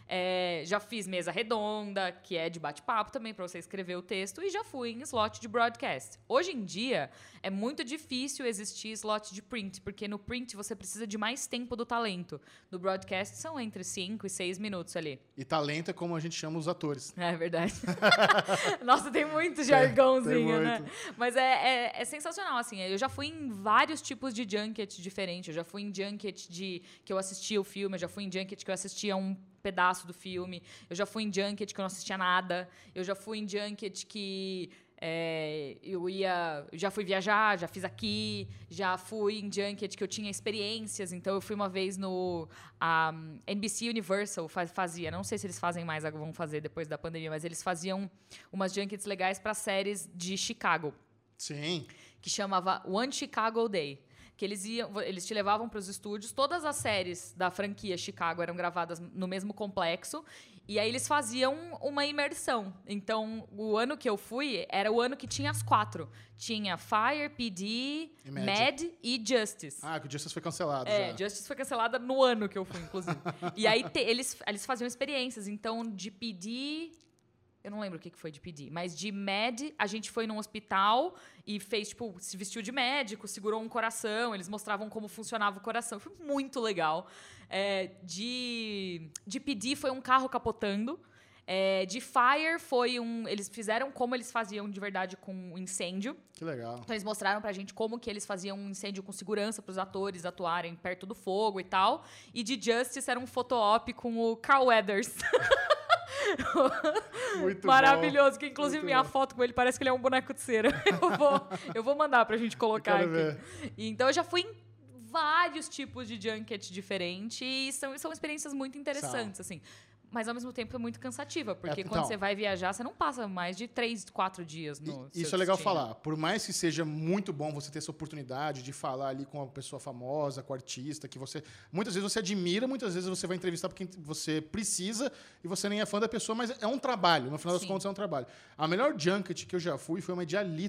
É, já fiz mesa redonda, que é de bate-papo também, para você escrever o texto, e já fui em slot de broadcast. Hoje em dia, é muito difícil existir slot de print, porque no print você precisa de mais tempo do talento. No broadcast são entre cinco e seis minutos ali. E talento é como a gente chama os atores. É verdade. Nossa, tem muito jargãozinho, tem né? muito. Mas é, é, é sensacional, assim. Eu já fui em vários tipos de junket diferentes. Eu já fui em junket de que eu assistia o filme, eu já fui em junket que eu assistia um pedaço do filme, eu já fui em junket que eu não assistia nada, eu já fui em junket que é, eu ia, já fui viajar, já fiz aqui, já fui em junket que eu tinha experiências, então eu fui uma vez no a N B C Universal faz- fazia, não sei se eles fazem mais, vão fazer depois da pandemia, mas eles faziam umas junkets legais para séries de Chicago, Sim. que chamava One Chicago Day. Que eles iam, eles te levavam para os estúdios, todas as séries da franquia Chicago eram gravadas no mesmo complexo, e aí eles faziam uma imersão. Então, o ano que eu fui era o ano que tinha as quatro. Tinha Fire, P D, E Mad. Mad e Justice. Ah, que o Justice foi cancelado É, já. Justice foi cancelada no ano que eu fui, inclusive. E aí te- eles, eles faziam experiências. Então, de P D... Eu não lembro o que que foi de P D, mas de Mad, a gente foi num hospital e fez, tipo, se vestiu de médico, segurou um coração, eles mostravam como funcionava o coração. Foi muito legal. É, de, de P D foi um carro capotando. É, de Fire foi um... Eles fizeram como eles faziam de verdade com um incêndio. Que legal. Então, eles mostraram pra gente como que eles faziam um incêndio com segurança pros atores atuarem perto do fogo e tal. E de Justice era um photo-op com o Carl Weathers. Muito Maravilhoso, que inclusive Muito minha bom. foto com ele parece que ele é um boneco de cera. Eu vou, eu vou mandar pra gente colocar Quero aqui. ver. E, então eu já fui em vários tipos de junket diferentes e são, são experiências muito interessantes, assim. Mas ao mesmo tempo é muito cansativa, porque É, quando então. você vai viajar, você não passa mais de três, quatro dias no E- Isso seu é legal destino. falar. Por mais que seja muito bom você ter essa oportunidade de falar ali com uma pessoa famosa, com artista, que você. Muitas vezes você admira, muitas vezes você vai entrevistar porque você precisa e você nem é fã da pessoa, mas é um trabalho. No final das Sim. contas, é um trabalho. A melhor junket que eu já fui foi uma de Alita.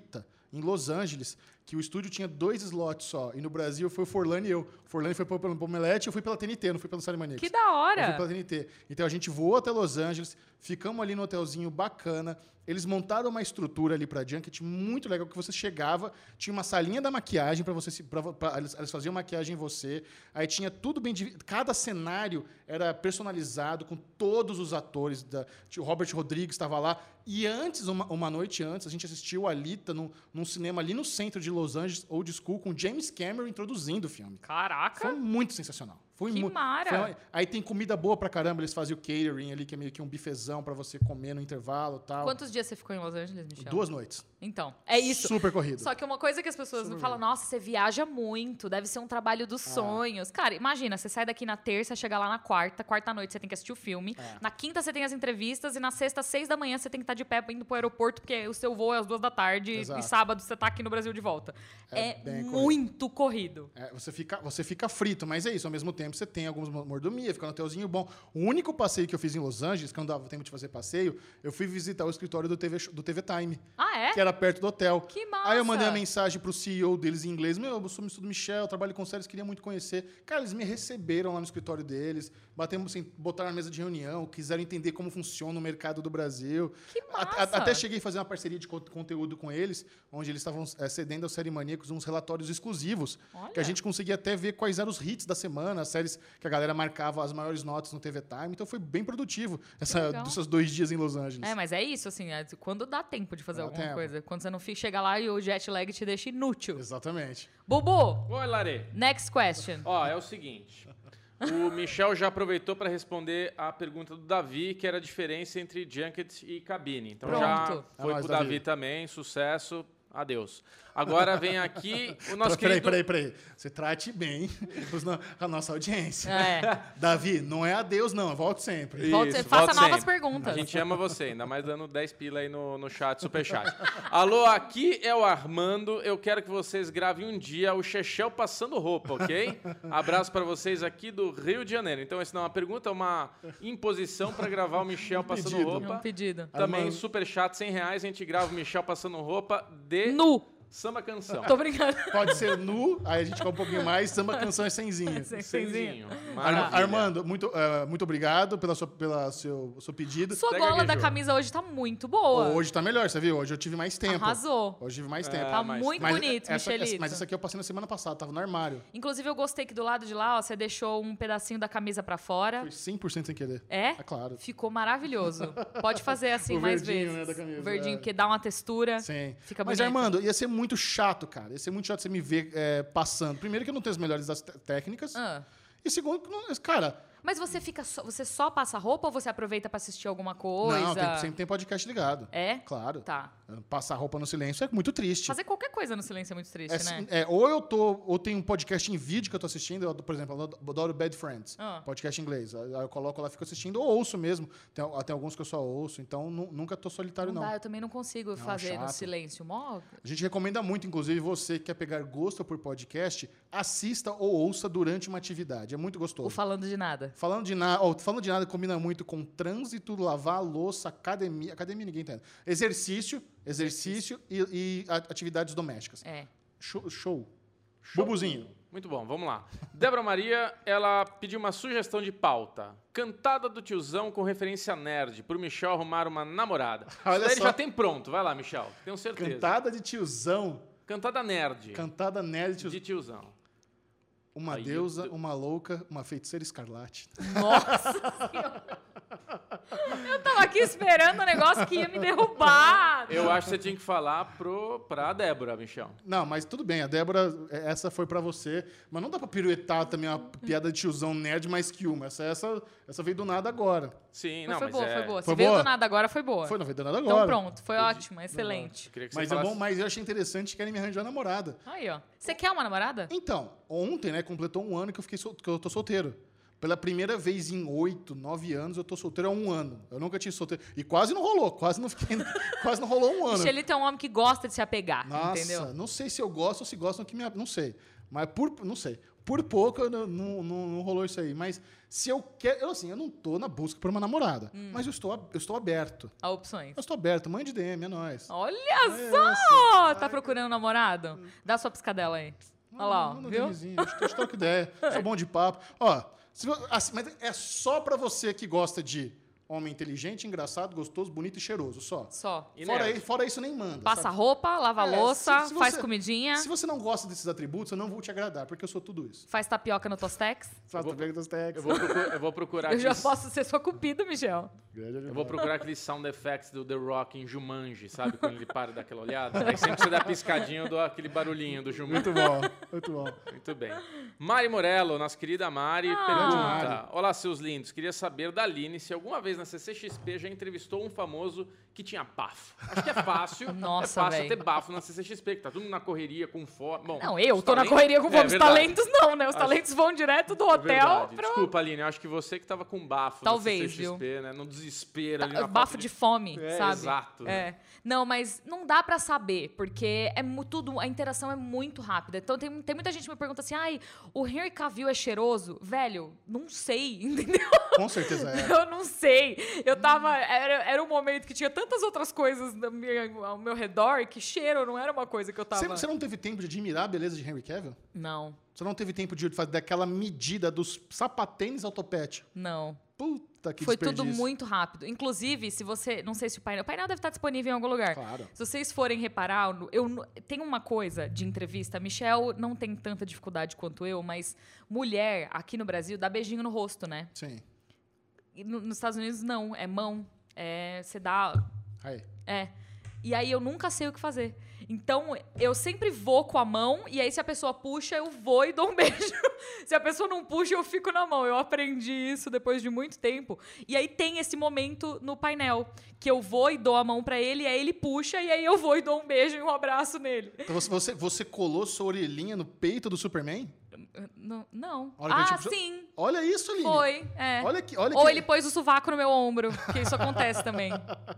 em Los Angeles, que o estúdio tinha dois slots só. E no Brasil foi o Forlani e eu. O Forlani foi pelo Omelete e eu fui pela T N T, não fui pelo Série Maníacos. Que da Eu fui hora! pela T N T. Então a gente voou até Los Angeles, ficamos ali no hotelzinho bacana. Eles montaram uma estrutura ali pra Junket muito legal, que você chegava, tinha uma salinha da maquiagem para você se. Pra, pra, eles, eles faziam maquiagem em você. Aí tinha tudo bem dividido. Cada cenário era personalizado com todos os atores. Da, o Robert Rodrigues estava lá. E antes, uma, uma noite antes, a gente assistiu a Alita num, num cinema ali no centro de Los Angeles, Old School, com James Cameron introduzindo o filme. Caraca! Foi muito sensacional. Foi Que mu- mara! foi uma- Aí tem comida boa pra caramba, eles faziam o catering ali, que é meio que um bifezão pra você comer no intervalo e tal. Quantos dias você ficou em Los Angeles, Michel? Duas noites. Então, é isso. Super corrido. Só que uma coisa que as pessoas Super não falam, nossa, você viaja muito, deve ser um trabalho dos Ah. sonhos. Cara, imagina, você sai daqui na terça, chega lá na quarta, quarta noite você tem que assistir o filme, É. na quinta você tem as entrevistas e na sexta, seis da manhã, você tem que estar de pé indo pro aeroporto, porque o seu voo é às duas da tarde Exato. e sábado você tá aqui no Brasil de volta. É É, bem corrido. muito corrido. É, você, fica, você fica frito, mas é isso. Ao mesmo tempo, você tem algumas mo- mordomia, fica no hotelzinho bom. O único passeio que eu fiz em Los Angeles, que não dava tempo de fazer passeio, eu fui visitar o escritório do T V, Show- do T V Time, Ah, é? que era perto do hotel. Que massa! Aí eu mandei uma mensagem pro C E O deles em inglês. Meu, eu sou o do Michel, eu trabalho com séries, queria muito conhecer. Cara, eles me receberam lá no escritório deles, batemos assim, botaram na mesa de reunião, quiseram entender como funciona o mercado do Brasil. Que A- a- massa! Até cheguei a fazer uma parceria de con- conteúdo com eles, onde eles estavam é, cedendo aos Série Maníacos uns relatórios exclusivos, Olha. que a gente conseguia até ver quais eram os hits da semana, as séries que a galera marcava as maiores notas no T V Time. Então foi bem produtivo essa, legal. esses dois dias em Los Angeles. É, mas é isso, assim, é quando dá tempo de fazer Dá alguma tempo. coisa. Quando você não fica, chega lá e o jet lag te deixa inútil. Exatamente. Bubu, Oi, Larê. next question. Ó, é o seguinte. O Michel já aproveitou para responder a pergunta do Davi, que era a diferença entre junket e cabine. Então já Pronto. foi É nóis, pro Davi. Davi também, sucesso. Adeus. Agora vem aqui o nosso Peraí, querido... peraí, peraí. Você trate bem os no- a nossa audiência. É. Davi, não é adeus, não. Volte sempre. Volte- faça volte novas sempre. perguntas. A gente ama você, ainda mais dando dez pila aí no, no chat, superchat. Alô, aqui é o Armando. Eu quero que vocês gravem um dia o Chechel passando roupa, ok? Abraço pra vocês aqui do Rio de Janeiro. Então, essa não é uma pergunta, é uma imposição pra gravar o Michel passando pedido. É um roupa. pedido. Também Armando. superchat, cem reais, a gente grava o Michel passando roupa de Nu. samba canção. Tô brincando. Pode ser nu, aí a gente cobra um pouquinho mais, samba canção é cenzinha. Sim. Cenzinho. Ar- Maravilha. Armando, muito, eh, muito obrigado pela sua, pela seu, seu pedido. Sua Até gola da gaguejou. camisa hoje tá muito boa. Hoje tá melhor, você viu? Hoje eu tive mais tempo. Arrasou. Hoje eu tive mais É, tempo. Tá mas- muito Mas bonito, essa, essa- Michelito. mas essa aqui eu passei na semana passada, tava no armário. Inclusive, eu gostei que do lado de lá, ó, você deixou um pedacinho da camisa pra fora. Foi cem por cento sem querer. É? É claro. Ficou maravilhoso. Pode fazer assim O mais verdinho, vezes. né, da camisa, O verdinho, é. porque dá uma textura. Sim. Fica Mas, bonito. Armando, ia ser muito chato, cara. Ia ser muito chato você me ver é, passando. Primeiro que eu não tenho as melhores das te- técnicas. Ah. E segundo que, não, cara, Mas você fica só, você só passa roupa ou você aproveita pra assistir alguma coisa? não, tem- sempre tem podcast ligado. É? Claro. Tá. Passar roupa no silêncio é muito triste. Fazer qualquer coisa no silêncio é muito triste, É, né? é, ou eu tô, ou tem um podcast em vídeo que eu tô assistindo, eu, por exemplo, eu adoro Bad Friends, Ah. podcast em inglês. Aí eu coloco lá, fico assistindo, ou ouço mesmo. Tem, tem alguns que eu só ouço, então nu- nunca tô solitário, Não não. dá, eu também não consigo fazer no chato. silêncio. Mó... A gente recomenda muito, inclusive, você que quer pegar gosto por podcast, assista ou ouça durante uma atividade. É muito gostoso. O falando de nada. Falando de nada, oh, falando de nada combina muito com trânsito, lavar a louça, academia, academia ninguém entende. Exercício, exercício e, e a- atividades domésticas. É. Show. show. Show. Bubuzinho. Muito bom, vamos lá. Débora Maria, ela pediu uma sugestão de pauta. Cantada do tiozão com referência nerd, pro Michel arrumar uma namorada. Olha Isso daí ele só. já tem pronto. Vai lá, Michel. Tenho certeza. Cantada de tiozão. Cantada nerd. Cantada nerd de tiozão. De tiozão. Uma Aí, deusa, eu- uma louca, uma feiticeira escarlate. Nossa Senhora. Eu tava aqui esperando um negócio que ia me derrubar. Eu acho que você tinha que falar pro, pra Débora, Michel. Não, mas tudo bem, a Débora, essa foi pra você. Mas não dá pra piruetar também uma piada de tiozão nerd mais que uma. Essa, essa, essa veio do nada agora. Sim, Mas não, foi mas boa, é... foi boa. Se Foi veio boa? do nada agora, foi boa. Foi, não veio do nada Então agora. pronto, foi ótimo, excelente. Queria que você Mas é falasse- bom, mas eu achei interessante que querem me arranjar namorada. Aí, ó. Você quer uma namorada? Então, ontem, né, completou um ano que eu fiquei sol- que eu tô solteiro. Pela primeira vez em oito, nove anos, eu tô solteiro há um ano. Eu nunca tinha solteiro. E quase não rolou, quase não fiquei. Quase não rolou um ano. Michelito é um homem que gosta de se apegar, Nossa, entendeu? não sei se eu gosto ou se gostam que me. Não sei. Mas por. Não sei. por pouco eu não, não, não, não rolou isso aí. Mas se eu quero... Eu, assim, eu não tô na busca por uma namorada. Hum. Mas eu estou, eu estou aberto. A opções. Eu estou aberto. Mande D M, é nóis. Olha é só! Essa. Tá Ai, procurando um namorado? Dá sua piscadela aí. Olha lá, ó, viu? Estou com ideia. Sou bom de papo. Ó, se, assim, mas é só pra você que gosta de... Homem inteligente, engraçado, gostoso, bonito e cheiroso, só. Só. Fora, aí, fora isso, nem manda. Passa sabe? roupa, lava é, louça, se, se faz você, comidinha. Se você não gosta desses atributos, eu não vou te agradar, porque eu sou tudo isso. Faz tapioca no Tostex. Faz tapioca no Tostex. Eu vou procurar... Eu, vou procurar eu já posso ser sua cupido, Michel. Eu vou procurar aqueles sound effects do The Rock em Jumanji, sabe? Quando ele para e dá aquela olhada. Aí sempre que você dá piscadinha, eu dou aquele barulhinho do Jumanji. Muito bom, muito bom. Muito bem. Mari Morello, nossa querida Mari, ah. pergunta... Olá, seus lindos. Queria saber da Aline se alguma vez na C C X P já entrevistou um famoso que tinha bafo. Acho que é fácil. Nossa, é fácil véio. ter bafo na C C X P, que tá tudo na correria, com fome. Bom, não, eu tô talentos... na correria com fome. É, os verdade. talentos não, né? Os acho... talentos vão direto do hotel é pra... Desculpa, Aline, eu acho que você que tava com bafo Talvez, na C C X P, viu? né? No desespero. Tá, ali na bafo de... de fome, é, sabe? Exato. É. Não, mas não dá pra saber, porque é tudo, a interação é muito rápida. Então tem, tem muita gente que me pergunta assim, ai, o Henry Cavill é cheiroso? Velho, não sei, entendeu? Com certeza é. Eu não sei. Eu tava... Era, era um momento que tinha tantas outras coisas ao meu redor que cheiro não era uma coisa que eu tava... Você, você não teve tempo de admirar a beleza de Henry Cavill? Não. Você não teve tempo de fazer daquela medida dos sapatênis ao topete? Não. Puta que Foi desperdício. tudo muito rápido. Inclusive, se você... Não sei se o painel... O painel deve estar disponível em algum lugar. Claro. Se vocês forem reparar... Eu, tem uma coisa de entrevista... A Michelle não tem tanta dificuldade quanto eu, mas mulher, aqui no Brasil, dá beijinho no rosto, né? Sim. E no, nos Estados Unidos, não. É mão. É... Você dá... Aí. É. E aí, eu nunca sei o que fazer. Então, eu sempre vou com a mão, e aí se a pessoa puxa, eu vou e dou um beijo. Se a pessoa não puxa, eu fico na mão. Eu aprendi isso depois de muito tempo. E aí tem esse momento no painel, que eu vou e dou a mão pra ele, e aí ele puxa, e aí eu vou e dou um beijo e um abraço nele. Então você, você colou sua orelhinha no peito do Superman? Não. não. Olha, ah, tipo, sim. Olha isso, Aline. Foi, é. Olha que, olha Ou que... ele pôs o sovaco no meu ombro, que isso acontece também.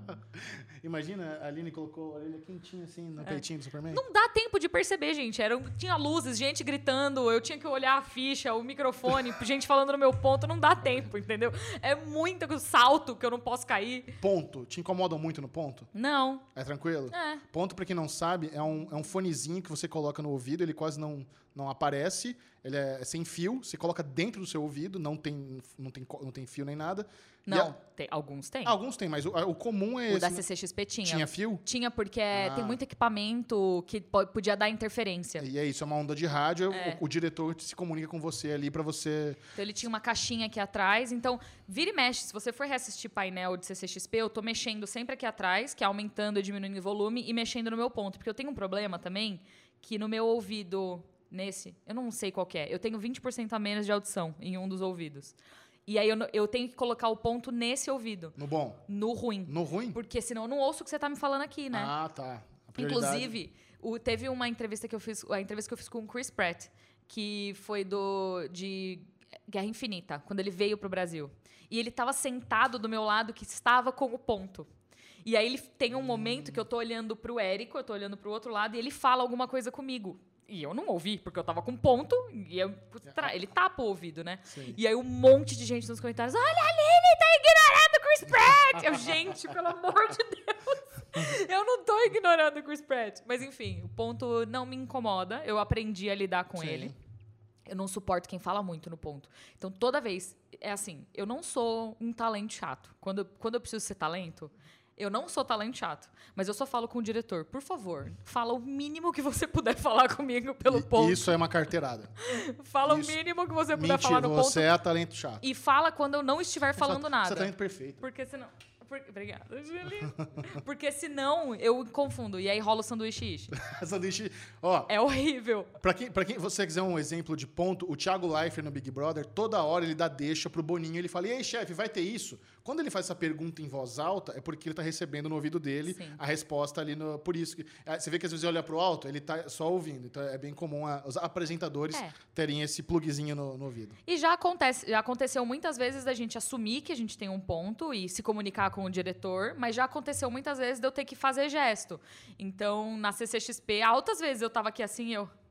Imagina, a Aline colocou a orelha quentinha assim no é. peitinho do Superman. Não dá tempo de perceber, gente. Era, tinha luzes, gente gritando, eu tinha que olhar a ficha, o microfone, gente falando no meu ponto. Não dá tempo, entendeu? É muito salto que eu não posso cair. Ponto. Te incomodam muito no ponto? Não. É tranquilo? É. Ponto, pra quem não sabe, é um, é um fonezinho que você coloca no ouvido, ele quase não, não aparece. Ele é sem fio, você coloca dentro do seu ouvido, não tem, não tem, não tem fio nem nada. Não, a... tem, alguns tem. Alguns tem, mas o, o comum é o esse. O da C C X P tinha. Tinha fio? Tinha, porque ah. tem muito equipamento que podia dar interferência. E é isso, é uma onda de rádio, é. o, o diretor se comunica com você ali pra você... Então ele tinha uma caixinha aqui atrás, então vira e mexe. Se você for reassistir painel de C C X P, eu tô mexendo sempre aqui atrás, que é aumentando e diminuindo o volume, e mexendo no meu ponto. Porque eu tenho um problema também, que no meu ouvido... Nesse, eu não sei qual que é. Eu tenho vinte por cento a menos de audição em um dos ouvidos. E aí eu, eu tenho que colocar o ponto nesse ouvido. No bom? No ruim. No ruim? Porque senão eu não ouço o que você tá me falando aqui, né? Ah, tá. Inclusive, o, teve uma entrevista que eu fiz, a entrevista que eu fiz com o Chris Pratt, que foi do de Guerra Infinita, quando ele veio pro Brasil. E ele tava sentado do meu lado, que estava com o ponto. E aí ele tem um momento que eu tô olhando pro Érico, eu tô olhando pro outro lado, e ele fala alguma coisa comigo. E eu não ouvi, porque eu tava com ponto, e eu, ele tapa o ouvido, né? Sim. E aí um monte de gente nos comentários, olha, a Aline tá ignorando o Chris Pratt! Eu, gente, pelo amor de Deus, eu não tô ignorando o Chris Pratt. Mas enfim, o ponto não me incomoda, eu aprendi a lidar com Sim. ele. Eu não suporto quem fala muito no ponto. Então, toda vez, é assim, eu não sou um talento chato. Quando, quando eu preciso ser talento... Eu não sou talento chato, mas eu só falo com o diretor. Por favor, fala o mínimo que você puder falar comigo pelo ponto. Isso é uma carteirada. Fala Isso. o mínimo que você puder Mentira, falar no ponto. você é talento chato. E fala quando eu não estiver falando você, nada. Você é talento perfeito. Porque senão... Por, obrigada, Julie. Porque senão eu confundo. E aí rola o sanduíche ishi. Sanduíche... Ó, é horrível. Pra quem, pra quem você quiser um exemplo de ponto, o Thiago Leifert no Big Brother, toda hora ele dá deixa pro Boninho. Ele fala, e aí, chefe, vai ter isso? Quando ele faz essa pergunta em voz alta, é porque ele tá recebendo no ouvido dele Sim. a resposta ali. No, por isso que você vê que às vezes ele olha pro alto, ele tá só ouvindo. Então é bem comum a, os apresentadores é. terem esse plugzinho no, no ouvido. E já, acontece, já aconteceu muitas vezes da gente assumir que a gente tem um ponto e se comunicar com o diretor, mas já aconteceu muitas vezes de eu ter que fazer gesto. Então, na C C X P, altas vezes eu tava aqui assim, eu...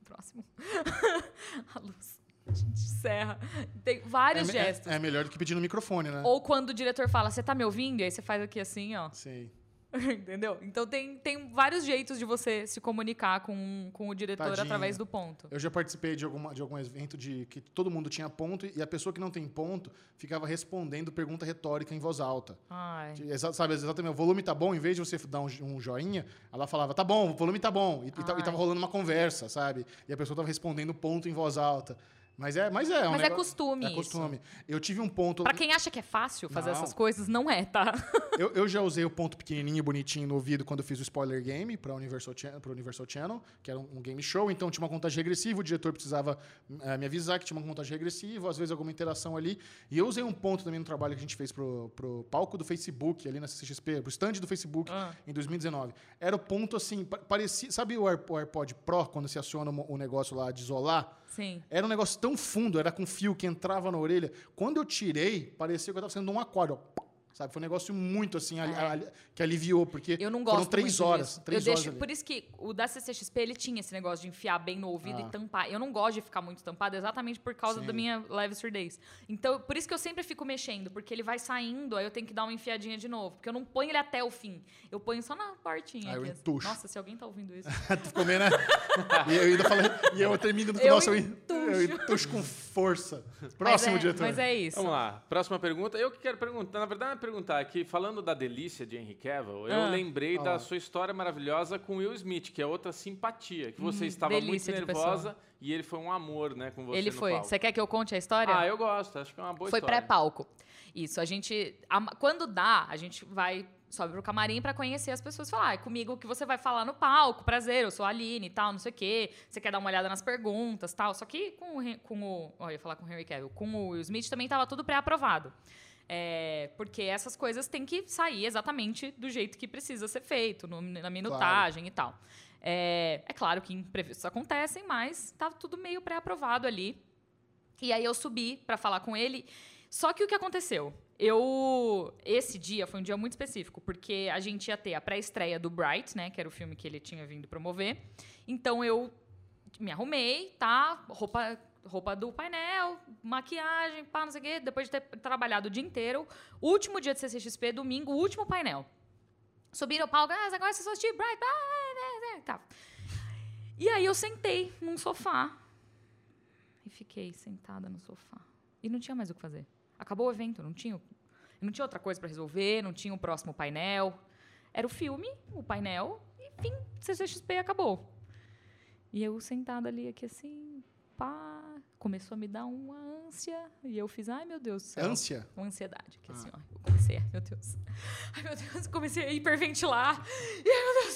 Próximo. A luz. A gente serra. Tem vários é, gestos. É, é melhor do que pedir no microfone, né? Ou quando o diretor fala, você tá me ouvindo? E aí você faz aqui assim, ó. Sim. Entendeu? Então tem, tem vários jeitos de você se comunicar com, com o diretor Tadinho. Através do ponto. Eu já participei de, alguma, de algum evento de que todo mundo tinha ponto e a pessoa que não tem ponto ficava respondendo pergunta retórica em voz alta. Ai. Exa, sabe, exatamente, o volume tá bom, em vez de você dar um, um joinha, ela falava, tá bom, o volume tá bom. E, e, e tava rolando uma conversa, sabe? E a pessoa tava respondendo ponto em voz alta. Mas é, mas é, um mas negócio, é costume. É costume. Isso. Eu tive um ponto. Pra quem acha que é fácil fazer não. essas coisas, não é, tá? eu, eu já usei o ponto pequenininho, bonitinho no ouvido quando eu fiz o Spoiler Game para Universal, para Universal Channel, que era um, um game show. Então tinha uma contagem regressiva, o diretor precisava uh, me avisar que tinha uma contagem regressiva, às vezes alguma interação ali. E eu usei um ponto também no trabalho que a gente fez pro, pro palco do Facebook, ali na C C X P, pro stand do Facebook, ah. em dois mil e dezenove. Era o ponto assim, parecia. Sabe o AirPod Pro, quando se aciona o negócio lá de isolar? Sim. Era um negócio tão fundo, era com fio que entrava na orelha. Quando eu tirei, parecia que eu estava saindo de um aquário. Sabe? Foi um negócio muito assim, ali, é. ali, que aliviou, porque eu não gosto foram três horas. Disso. Três eu horas deixo, ali. Por isso que o da C C X P ele tinha esse negócio de enfiar bem no ouvido ah. e tampar. Eu não gosto de ficar muito tampado exatamente por causa Sim. da minha leve surdez. Então, por isso que eu sempre fico mexendo, porque ele vai saindo, aí eu tenho que dar uma enfiadinha de novo. Porque eu não ponho ele até o fim. Eu ponho só na portinha. Ah, eu aqui. entucho. Nossa, se alguém tá ouvindo isso. Tu ficou meio, né? e eu ainda falei, e eu termino do eu nosso, entucho. eu entucho com força. Próximo, mas é, diretor. Mas é isso. Vamos lá. Próxima pergunta. Eu que quero perguntar, na verdade, é perguntar aqui, falando da delícia de Henry Cavill, eu Ah. lembrei Ah. da sua história maravilhosa com Will Smith, que é outra simpatia, que você Hum, estava muito delícia de nervosa pessoa. e ele foi um amor, né, com você Ele no foi. palco. Você quer que eu conte a história? Ah, eu gosto. Acho que é uma boa Foi história. pré-palco. Isso, a gente... a- quando dá, a gente vai... Sobe pro camarim pra conhecer as pessoas. Falar, ah, é comigo que você vai falar no palco. Prazer, eu sou a Aline e tal, não sei o quê. Você quer dar uma olhada nas perguntas e tal. Só que com o... Hen- Com o ó, eu ia falar com o Henry Cavill. Com o Will Smith também tava tudo pré-aprovado. É, porque essas coisas têm que sair exatamente do jeito que precisa ser feito, no- na minutagem claro. E tal. É, é claro que imprevistos acontecem, mas tava tudo meio pré-aprovado ali. E aí eu subi pra falar com ele. Só que o que aconteceu? Eu... Esse dia foi um dia muito específico, porque a gente ia ter a pré-estreia do Bright, né? Que era o filme que ele tinha vindo promover. Então, eu me arrumei, tá? Roupa, roupa do painel, maquiagem, pá, não sei o quê. Depois de ter trabalhado o dia inteiro. Último dia de C C X P, domingo, último painel. Subi no palco, ah, agora vocês vão assistir Bright. Ah, tá. E aí, eu sentei num sofá. E fiquei sentada no sofá. E não tinha mais o que fazer. Acabou o evento, não tinha, não tinha outra coisa para resolver, não tinha o próximo painel. Era o filme, o painel, e fim, C C X P acabou. E eu sentada ali, aqui assim, pá, começou a me dar uma ânsia, e eu fiz, ai meu Deus do céu. Ânsia? Uma ansiedade, que Ah. assim, ó, eu comecei, ai meu Deus, ai meu Deus, comecei a hiperventilar, e ai meu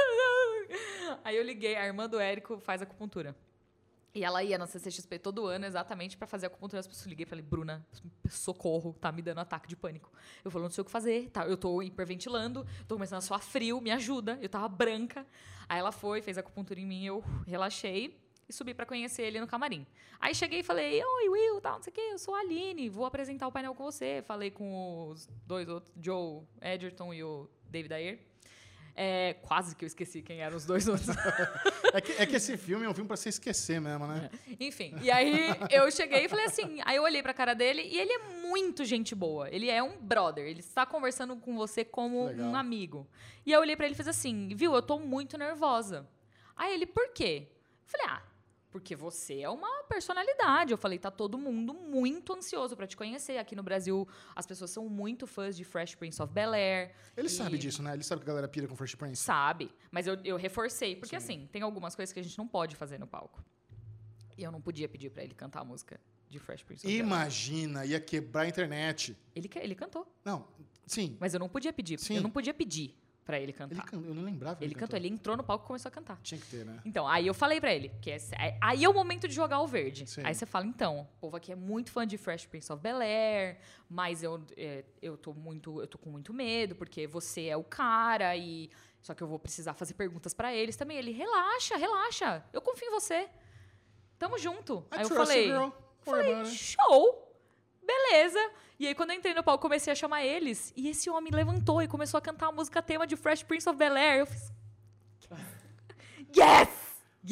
Deus. Aí eu liguei, a irmã do Érico faz acupuntura. E ela ia na C C X P todo ano exatamente pra fazer acupuntura. As pessoas liguei e falei, Bruna, socorro, tá me dando ataque de pânico. Eu falei, não sei o que fazer, tá? Eu tô hiperventilando, tô começando a suar frio, me ajuda. Eu tava branca. Aí ela foi, fez acupuntura em mim, eu relaxei e subi pra conhecer ele no camarim. Aí cheguei e falei, oi, Will, tal, não sei o quê, eu sou a Aline, vou apresentar o painel com você. Falei com os dois outros, Joe Edgerton e o David Ayer. É, quase que eu esqueci quem eram os dois outros. é, que, é que esse filme é um filme pra você esquecer mesmo, né? É. Enfim, e aí eu cheguei e falei assim, aí eu olhei pra cara dele e ele é muito gente boa. Ele é um brother, ele está conversando com você como Legal. um amigo. E eu olhei pra ele e fiz assim, viu, eu tô muito nervosa. Aí ele, por quê? Eu falei, ah, porque você é uma personalidade. Eu falei, tá todo mundo muito ansioso pra te conhecer. Aqui no Brasil, as pessoas são muito fãs de Fresh Prince of Bel-Air. Ele e... sabe disso, né? Ele sabe que a galera pira com Fresh Prince. Sabe, mas eu, eu reforcei. Porque, Sim. assim, tem algumas coisas que a gente não pode fazer no palco. E eu não podia pedir pra ele cantar a música de Fresh Prince of Bel-Air. Imagina, ia quebrar a internet. Ele, que- ele cantou, Não, sim. mas eu não podia pedir. Sim. Eu não podia pedir pra ele Ele cantar. can... Eu não lembrava. que Ele cantou, ele entrou no palco e começou a cantar. Tinha que ter, né? Então, aí eu falei pra ele, que é, é- aí é o momento de jogar o verde. Sim. Aí você fala, então, o povo aqui é muito fã de Fresh Prince of Bel-Air, mas eu, é, eu, tô muito, eu tô com muito medo, porque você é o cara, e só que eu vou precisar fazer perguntas pra eles também. Ele, relaxa, relaxa, eu confio em você. Tamo junto. I aí eu trust falei, you, girl. falei, Worry about it. show, beleza. E aí, quando eu entrei no palco, comecei a chamar eles. E esse homem levantou e começou a cantar a música tema de Fresh Prince of Bel-Air. Eu fiz... Yes! Yes!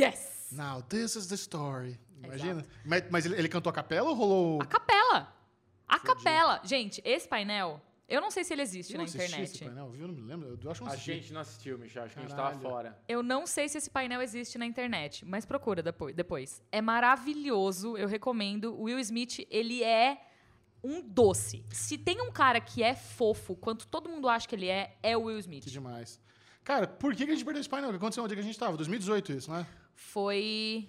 Now, this is the story. Imagina. Mas, mas ele, ele cantou a capela ou rolou... A capela. A capela. Gente, esse painel, eu não sei se ele existe Eu na não assisti internet. esse painel, viu? Eu não me lembro. Eu acho que não A assisti. gente não assistiu, Michel. Acho que a gente Caralho. tava fora. Eu não sei se esse painel existe na internet, mas procura depois. depois. É maravilhoso, eu recomendo. O Will Smith, ele é um doce. Se tem um cara que é fofo, quanto todo mundo acha que ele é, é o Will Smith. Que demais. Cara, por que que a gente perdeu esse painel? O que aconteceu onde que a gente tava? dois mil e dezoito isso, né? Foi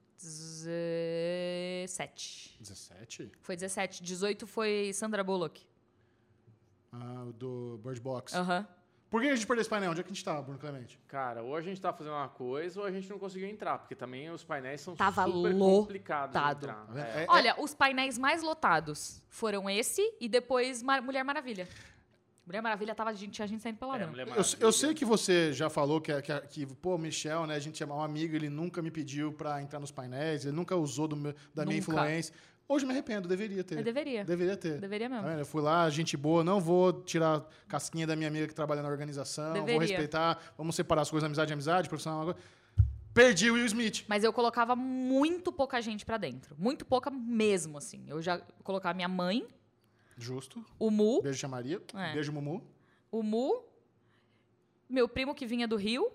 dezessete. dezessete? Foi dezessete. dezoito foi Sandra Bullock. Ah, o do Bird Box. Aham. Por que a gente perdeu esse painel? Onde é que a gente tava, Bruno Clemente? Cara, ou a gente tá fazendo uma coisa ou a gente não conseguiu entrar, porque também os painéis são Tava super lotado. complicados de entrar. Tá vendo? É. É- Olha, os painéis mais lotados foram esse e depois Mar- Mulher Maravilha. Mulher Maravilha tava, gente, tinha gente saindo É, peladão. Mulher Eu, Maravilha. eu sei que você já falou que, que, que, pô, Michel, né? A gente é um amigo, ele nunca me pediu pra entrar nos painéis, ele nunca usou do meu- da minha Nunca. influência. Hoje eu me arrependo, deveria ter. Eu deveria. Deveria ter. Deveria mesmo. Tá vendo? Eu fui lá, gente boa, não vou tirar casquinha da minha amiga que trabalha na organização, vou Deveria. respeitar, vamos separar as coisas, amizade, amizade, profissional, uma coisa. Perdi o Will Smith. Mas eu colocava muito pouca gente pra dentro. Muito pouca mesmo, assim. Eu já colocava minha mãe, Justo. o Mu, Beijo, Tia Maria. É. Beijo, Mumu. o Mu, meu primo que vinha do Rio.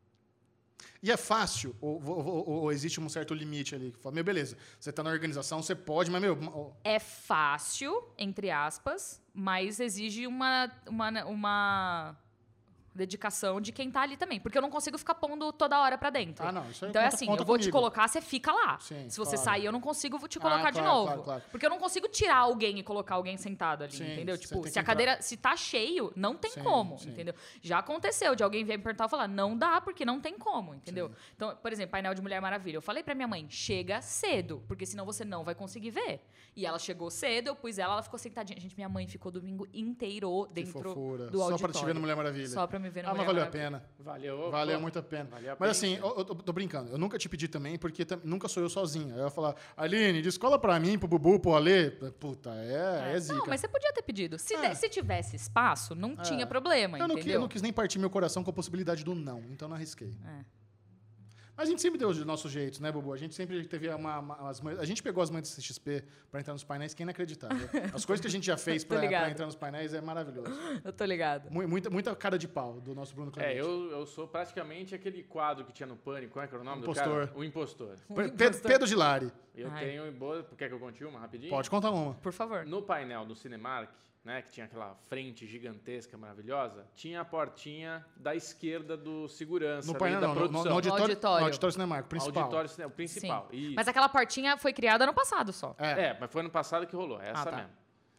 E é fácil, ou, ou- ou- ou existe um certo limite ali? Que fala, meu, beleza, você tá na organização, você pode, mas, meu, ó, É fácil, entre aspas, mas exige uma, uma, uma dedicação de quem tá ali também. Porque eu não consigo ficar pondo toda hora pra dentro. ah, não, isso aí Então é conta- assim, conta eu vou te comigo. colocar, você fica lá. Sim, Se você claro. sair, eu não consigo te Ah, colocar de claro, novo. claro, claro. Porque eu não consigo tirar alguém e colocar alguém sentado ali, Sim, entendeu? você Tipo, tem se que a entrar. cadeira, se tá cheio, não tem Sim, como, sim. entendeu? Já aconteceu de alguém vir me perguntar e falar, não dá, porque não tem como, entendeu? Então, por exemplo, painel de Mulher Maravilha. Eu falei pra minha mãe, chega cedo, porque senão você não vai conseguir ver. E ela chegou cedo, eu pus ela, ela ficou sentadinha. Gente, minha mãe ficou domingo inteiro Que dentro fofura. do Só auditório. pra te ver no Mulher Maravilha. Só pra me ver no Ah, mas Mulher valeu a Maravilha. pena. Valeu. Valeu pô. muito a pena. Valeu a Mas pena. assim, eu, eu tô brincando. Eu nunca te pedi também, porque tam- nunca sou eu sozinho. Aí eu ia falar, Aline, descola pra mim, pro Bubu, pro Alê. Puta, é, é, zica. Não, mas você podia ter pedido. Se, É. de- se tivesse espaço, não É. tinha problema, eu, não, qui- entendeu? eu não quis nem partir meu coração com a possibilidade do não, então não arrisquei. É. Mas a gente sempre deu os nossos jeitos, né, Bubu? A gente sempre teve uma... uma umas man- a gente pegou as mães do C X P pra entrar nos painéis, que é inacreditável. As coisas que a gente já fez Tô pra, pra ligado. entrar nos painéis é maravilhoso. Eu tô ligado. Mu- Muita, muita cara de pau do nosso Bruno Clemente. É, eu, eu sou praticamente aquele quadro que tinha no Pânico. Qual é que era o nome Impostor. do cara? O Impostor. Pe- Pe- Pedro Gilari. Eu Ai. tenho... boa- Quer que eu conte uma rapidinho? Pode contar uma. Por favor. No painel do Cinemark, né, que tinha aquela frente gigantesca, maravilhosa, tinha a portinha da esquerda do segurança, No ali painel da não, no, produção. no, no auditório, auditório. no auditório Cinemark, principal. Auditório cine- o principal. Sim. Isso. Mas aquela portinha foi criada ano passado só. É. É, mas foi ano passado que rolou, é essa Ah, tá. mesmo.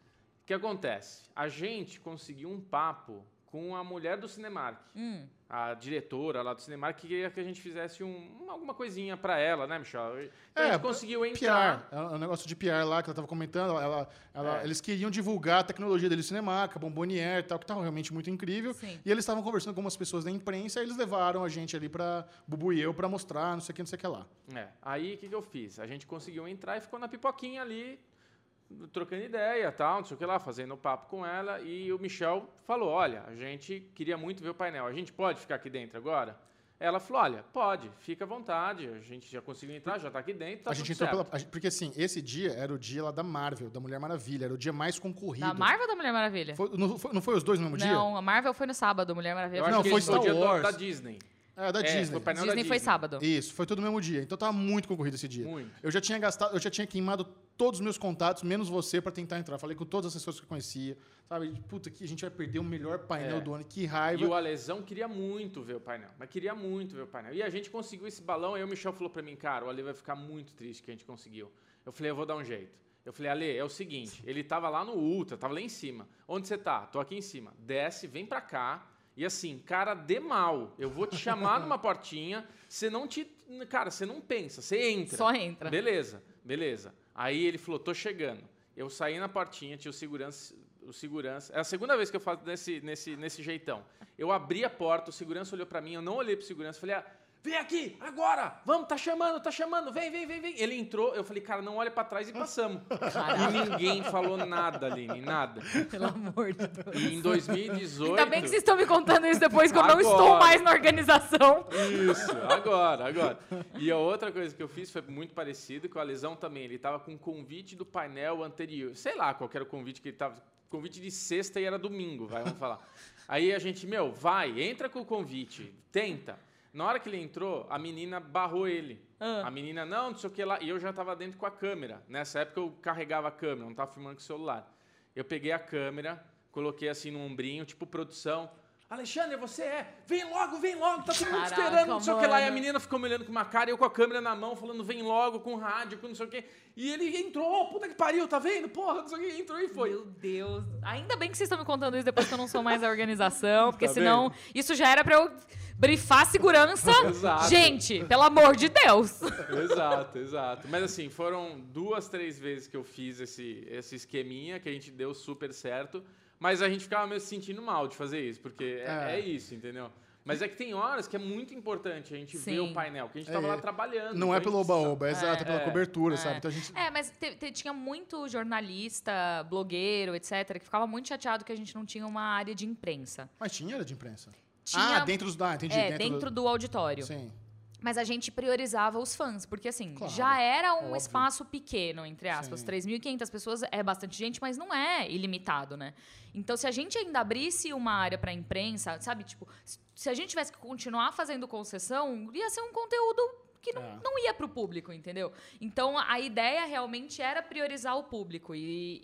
O que acontece? A gente conseguiu um papo com a mulher do Cinemark, Hum. a diretora lá do Cinemark, que queria que a gente fizesse um, alguma coisinha pra ela, né, Michel? Então a É, gente conseguiu P entrar. R, é um negócio de P R lá que ela estava comentando. Ela, ela- É. Eles queriam divulgar a tecnologia deles Cinemark, a Bombonier e tal, que estava realmente muito incrível. Sim. E eles estavam conversando com algumas pessoas da imprensa e eles levaram a gente ali para Bubu e eu para mostrar, não sei o que, não sei o que lá. É. Aí o que, que eu fiz? A gente conseguiu entrar e ficou na pipoquinha ali, trocando ideia, tal, não sei o que lá, fazendo papo com ela. E o Michel falou: olha, a gente queria muito ver o painel, a gente pode ficar aqui dentro agora? Ela falou: olha, pode, fica à vontade, a gente já conseguiu entrar, já tá aqui dentro, tá a gente tudo entrou certo. pela. a gente- porque assim, esse dia era o dia lá da Marvel, da Mulher Maravilha, era o dia mais concorrido. Da Marvel ou da Mulher Maravilha? Foi- não, foi, não foi os dois no mesmo dia? Não, a Marvel foi no sábado, Mulher Maravilha Eu foi acho Não, que foi esse foi o Star dia do- Wars. da Disney. É, da É, Disney. foi o painel da Disney foi Disney. sábado. Isso, foi todo no mesmo dia. Então tava muito concorrido esse dia. Muito. Eu já tinha gastado, eu já tinha queimado todos os meus contatos, menos você, pra tentar entrar. Falei com todas as pessoas que eu conhecia. Sabe? Puta, que a gente vai perder o melhor painel É. do ano. Que E raiva. o Alesão queria muito ver o painel, mas queria muito ver o painel. E a gente conseguiu esse balão, aí o Michel falou pra mim: cara, o Ale vai ficar muito triste que a gente conseguiu. Eu falei: eu vou dar um jeito. Eu falei: Ale, é o seguinte, ele tava lá no Ultra, tava lá em cima. Onde você tá? Tô aqui em cima. Desce, vem pra cá. E assim, cara de mal, eu vou te chamar numa portinha, você não te... Cara, você não pensa, você entra. Só entra. Beleza, beleza. Aí ele falou: tô chegando. Eu saí na portinha, tinha o segurança... O segurança... É a segunda vez que eu faço nesse, nesse, nesse jeitão. Eu abri a porta, o segurança olhou pra mim, eu não olhei pro segurança, falei: ah, vem aqui, agora, vamos, tá chamando, tá chamando, vem, vem, vem, vem. Ele entrou, eu falei, cara, não olha pra trás e passamos. E ninguém falou nada, Aline, nada. Pelo amor de Deus. E em dois mil e dezoito... Ainda bem que vocês estão me contando isso depois que eu não Agora. estou mais na organização. Isso, agora, agora. E a outra coisa que eu fiz foi muito parecido com a Lesão também. Ele tava com um convite do painel anterior. Sei lá qual que era o convite que ele tava... Convite de sexta e era domingo, vai, vamos falar. Aí a gente, meu, vai, entra com o convite, tenta. Na hora que ele entrou, a menina barrou ele. Ah. A menina, não, não sei o que lá. E eu já tava dentro com a câmera. Nessa época eu carregava a câmera, não tava filmando com o celular. Eu peguei a câmera, coloquei assim no ombrinho, tipo produção. Alexandre, você é? Vem logo, vem logo, tá todo mundo Caraca, esperando, não sei o que lá. E a mano. menina ficou me olhando com uma cara, e eu com a câmera na mão, falando, vem logo, com rádio, com não sei o que. E ele entrou, oh, puta que pariu, tá vendo? Porra, não sei o que, entrou e foi. Meu Deus. Ainda bem que vocês estão me contando isso depois que eu não sou mais a organização, porque Tá senão isso já era pra eu brifar segurança. Exato. Gente, pelo amor de Deus. Exato, exato. Mas assim, foram duas, três vezes que eu fiz esse, esse esqueminha, que a gente deu super certo. Mas a gente ficava meio se sentindo mal de fazer isso, porque é, É. é isso, entendeu? Mas é que tem horas que é muito importante a gente ver Sim. o painel, que a gente tava É. lá trabalhando. Não então é a pelo gente sabe- oba-oba, é exato, é pela É. cobertura, É. sabe? Então a gente... É, mas te- te- tinha muito jornalista, blogueiro, etcétera, que ficava muito chateado que a gente não tinha uma área de imprensa. Mas tinha área de imprensa. Tinha- Ah, dentro dos... Ah, entendi. É, dentro do auditório. Sim. Mas a gente priorizava os fãs, porque assim, Claro, já era um óbvio. espaço pequeno, entre aspas. Sim. três mil e quinhentas pessoas é bastante gente, mas não é ilimitado, né? Então, se a gente ainda abrisse uma área para imprensa, sabe? Tipo, se- se a gente tivesse que continuar fazendo concessão, ia ser um conteúdo que não, É. não ia para o público, entendeu? Então, a ideia realmente era priorizar o público. E,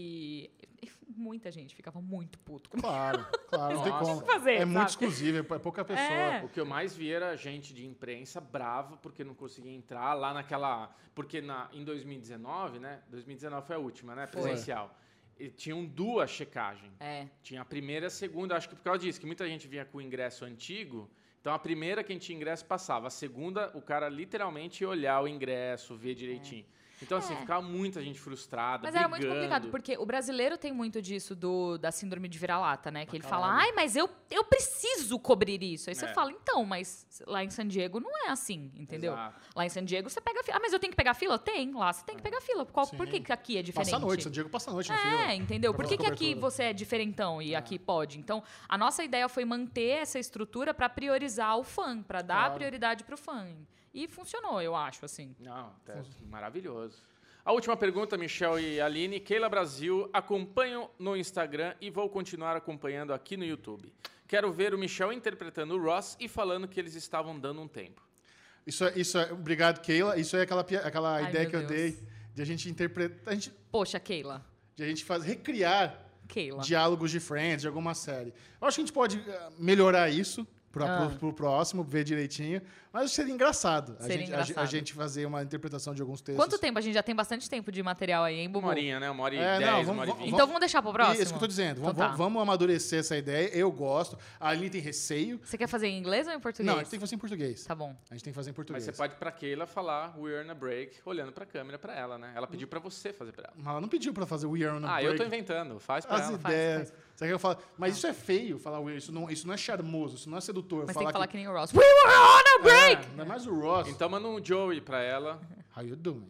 e- e muita gente ficava muito puto. Claro, claro, não tem Nossa. como. O que fazer, é muito sabe? exclusivo, é pouca pessoa. É. O que eu mais vi era gente de imprensa brava porque não conseguia entrar lá naquela... Porque na, em dois mil e dezenove, né? dois mil e dezenove foi a última, né? Foi. Presencial. E tinham duas checagens. É. Tinha a primeira e a segunda, acho que por causa disso, que muita gente vinha com o ingresso antigo. Então a primeira, quem tinha ingresso, passava. A segunda, o cara literalmente ia olhar o ingresso, ver direitinho. Então, assim, É. ficava muita gente frustrada, Mas era muito brigando. complicado, porque o brasileiro tem muito disso do, da síndrome de vira-lata, né? Que ele fala, caralho. ai, mas eu, eu preciso cobrir isso. Aí você É. fala, então, mas lá em San Diego não é assim, entendeu? Exato. Lá em San Diego você pega fila. Ah, mas eu tenho que pegar fila? Tem, lá você tem que pegar fila. Qual, por Sim. que que aqui é diferente? Passa a noite, São Diego passa a noite na fila. É, entendeu? pra Por que, fazer que aqui cobertura. você é diferentão e aqui pode? Então, a nossa ideia foi manter essa estrutura para priorizar o fã, para dar Claro. prioridade pro fã. E funcionou, eu acho, assim. Não, é maravilhoso. A última pergunta, Michel e Aline. Keila Brasil, acompanho no Instagram e vou continuar acompanhando aqui no YouTube. Quero ver o Michel interpretando o Ross e falando que eles estavam dando um tempo. Isso é, isso é, obrigado, Keila. Isso é aquela, pia- aquela Ai, ideia meu que eu Deus. dei de a gente interpretar, a gente, Poxa, Keila. de a gente faz, recriar Keila. diálogos de Friends, de alguma série. Eu acho que a gente pode eh, melhorar isso para Ah. pro, pro próximo, ver direitinho. Mas seria engraçado, a, Seria gente, a ge- a engraçado. gente fazer uma interpretação de alguns textos. Quanto tempo? A gente já tem bastante tempo de material aí, hein, Bubu? Uma horinha, né? Uma hora e É, dez, não, uma vamos- hora e vamos- vinte. Então vamos deixar pro próximo? Isso que eu tô dizendo. Então Vamos, tá. vamos- vamos amadurecer essa ideia. Eu gosto. A Aline tem receio. Você quer fazer em inglês ou em português? Não, a gente tem que fazer em português. Tá bom. A gente tem que fazer em Mas português. você pode pra Keila falar We are on a break, olhando pra câmera pra ela, né? Ela pediu pra você fazer pra ela. Mas ela não pediu pra fazer We Are on a Ah, Break. eu tô inventando. Faz pra As ela. ideias. Sabe que eu falo? Mas isso é feio, falar We Are. Isso não, isso não é charmoso, isso não é sedutor. Mas falar tem que falar que... nem o Ross. We were on a break! É, ainda mais o Ross. Então manda um Joey pra ela. How you doing?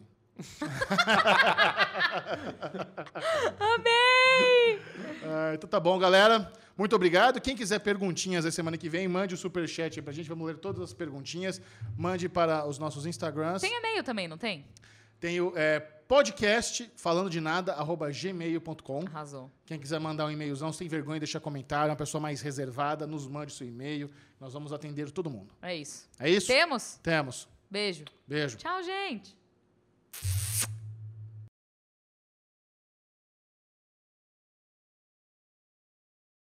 Amei! Ah, então tá bom, galera. Muito obrigado. Quem quiser perguntinhas da semana que vem, mande o superchat aí pra gente. Vamos ler todas as perguntinhas. Mande para os nossos Instagrams. Tem e-mail também, não tem? Tem o é, podcast falando de nada, arroba gmail ponto com. Arrasou. Quem quiser mandar um e-mailzão, sem vergonha, deixa comentário. Uma pessoa mais reservada, nos mande seu e-mail. Nós vamos atender todo mundo. É isso. É isso? Temos? Temos. Beijo. Beijo. Tchau, gente.